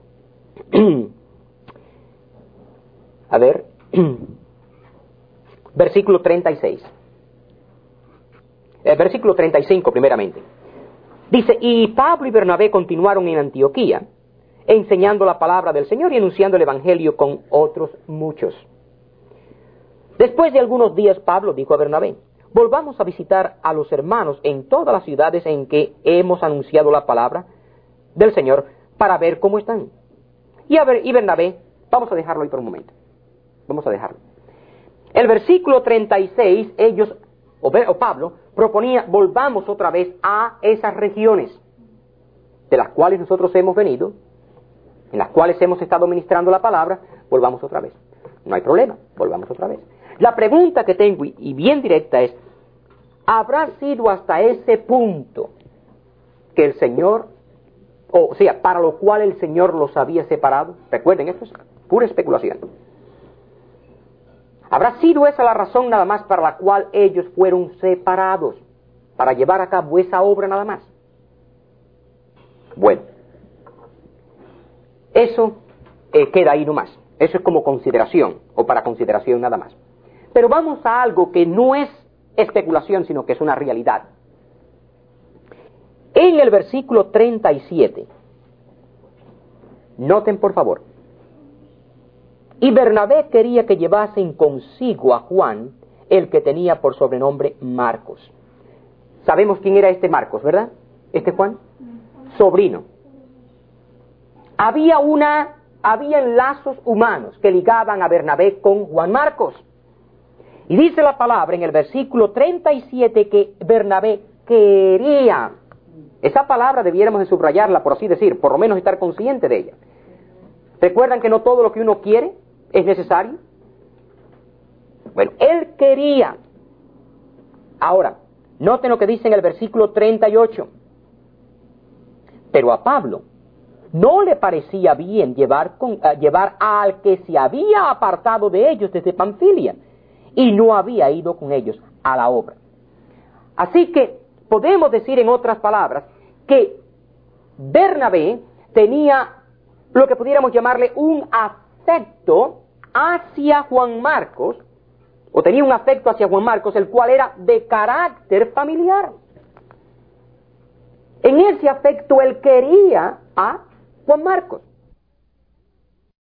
versículo 36. Versículo 35 primeramente. Dice, y Pablo y Bernabé continuaron en Antioquía, enseñando la palabra del Señor y anunciando el Evangelio con otros muchos. Después de algunos días, Pablo dijo a Bernabé, volvamos a visitar a los hermanos en todas las ciudades en que hemos anunciado la palabra del Señor para ver cómo están. Y Bernabé, vamos a dejarlo ahí por un momento. Vamos a dejarlo. El versículo 36, Pablo proponía, volvamos otra vez a esas regiones de las cuales nosotros hemos venido, en las cuales hemos estado ministrando la palabra, volvamos otra vez. No hay problema, volvamos otra vez. La pregunta que tengo, y bien directa, es, ¿habrá sido hasta ese punto que el Señor, o sea, para lo cual el Señor los había separado? Recuerden, esto es pura especulación. ¿Habrá sido esa la razón nada más para la cual ellos fueron separados? Para llevar a cabo esa obra nada más. Bueno, eso queda ahí nomás. Eso es como consideración, o para consideración nada más. Pero vamos a algo que no es especulación, sino que es una realidad. En el versículo 37, noten por favor, y Bernabé quería que llevasen consigo a Juan, el que tenía por sobrenombre Marcos. Sabemos quién era este Marcos, ¿verdad? Este Juan, sobrino. Había lazos humanos que ligaban a Bernabé con Juan Marcos. Y dice la palabra en el versículo 37 que Bernabé quería. Esa palabra debiéramos de subrayarla, por así decir, por lo menos estar consciente de ella. ¿Recuerdan que no todo lo que uno quiere es necesario? Bueno, él quería. Ahora, noten lo que dice en el versículo 38. Pero a Pablo no le parecía bien llevar al que se había apartado de ellos desde Panfilia y no había ido con ellos a la obra. Así que podemos decir en otras palabras que Bernabé tenía lo que pudiéramos llamarle un afecto hacia Juan Marcos, o tenía un afecto hacia Juan Marcos, el cual era de carácter familiar. En ese afecto él quería a Juan Marcos.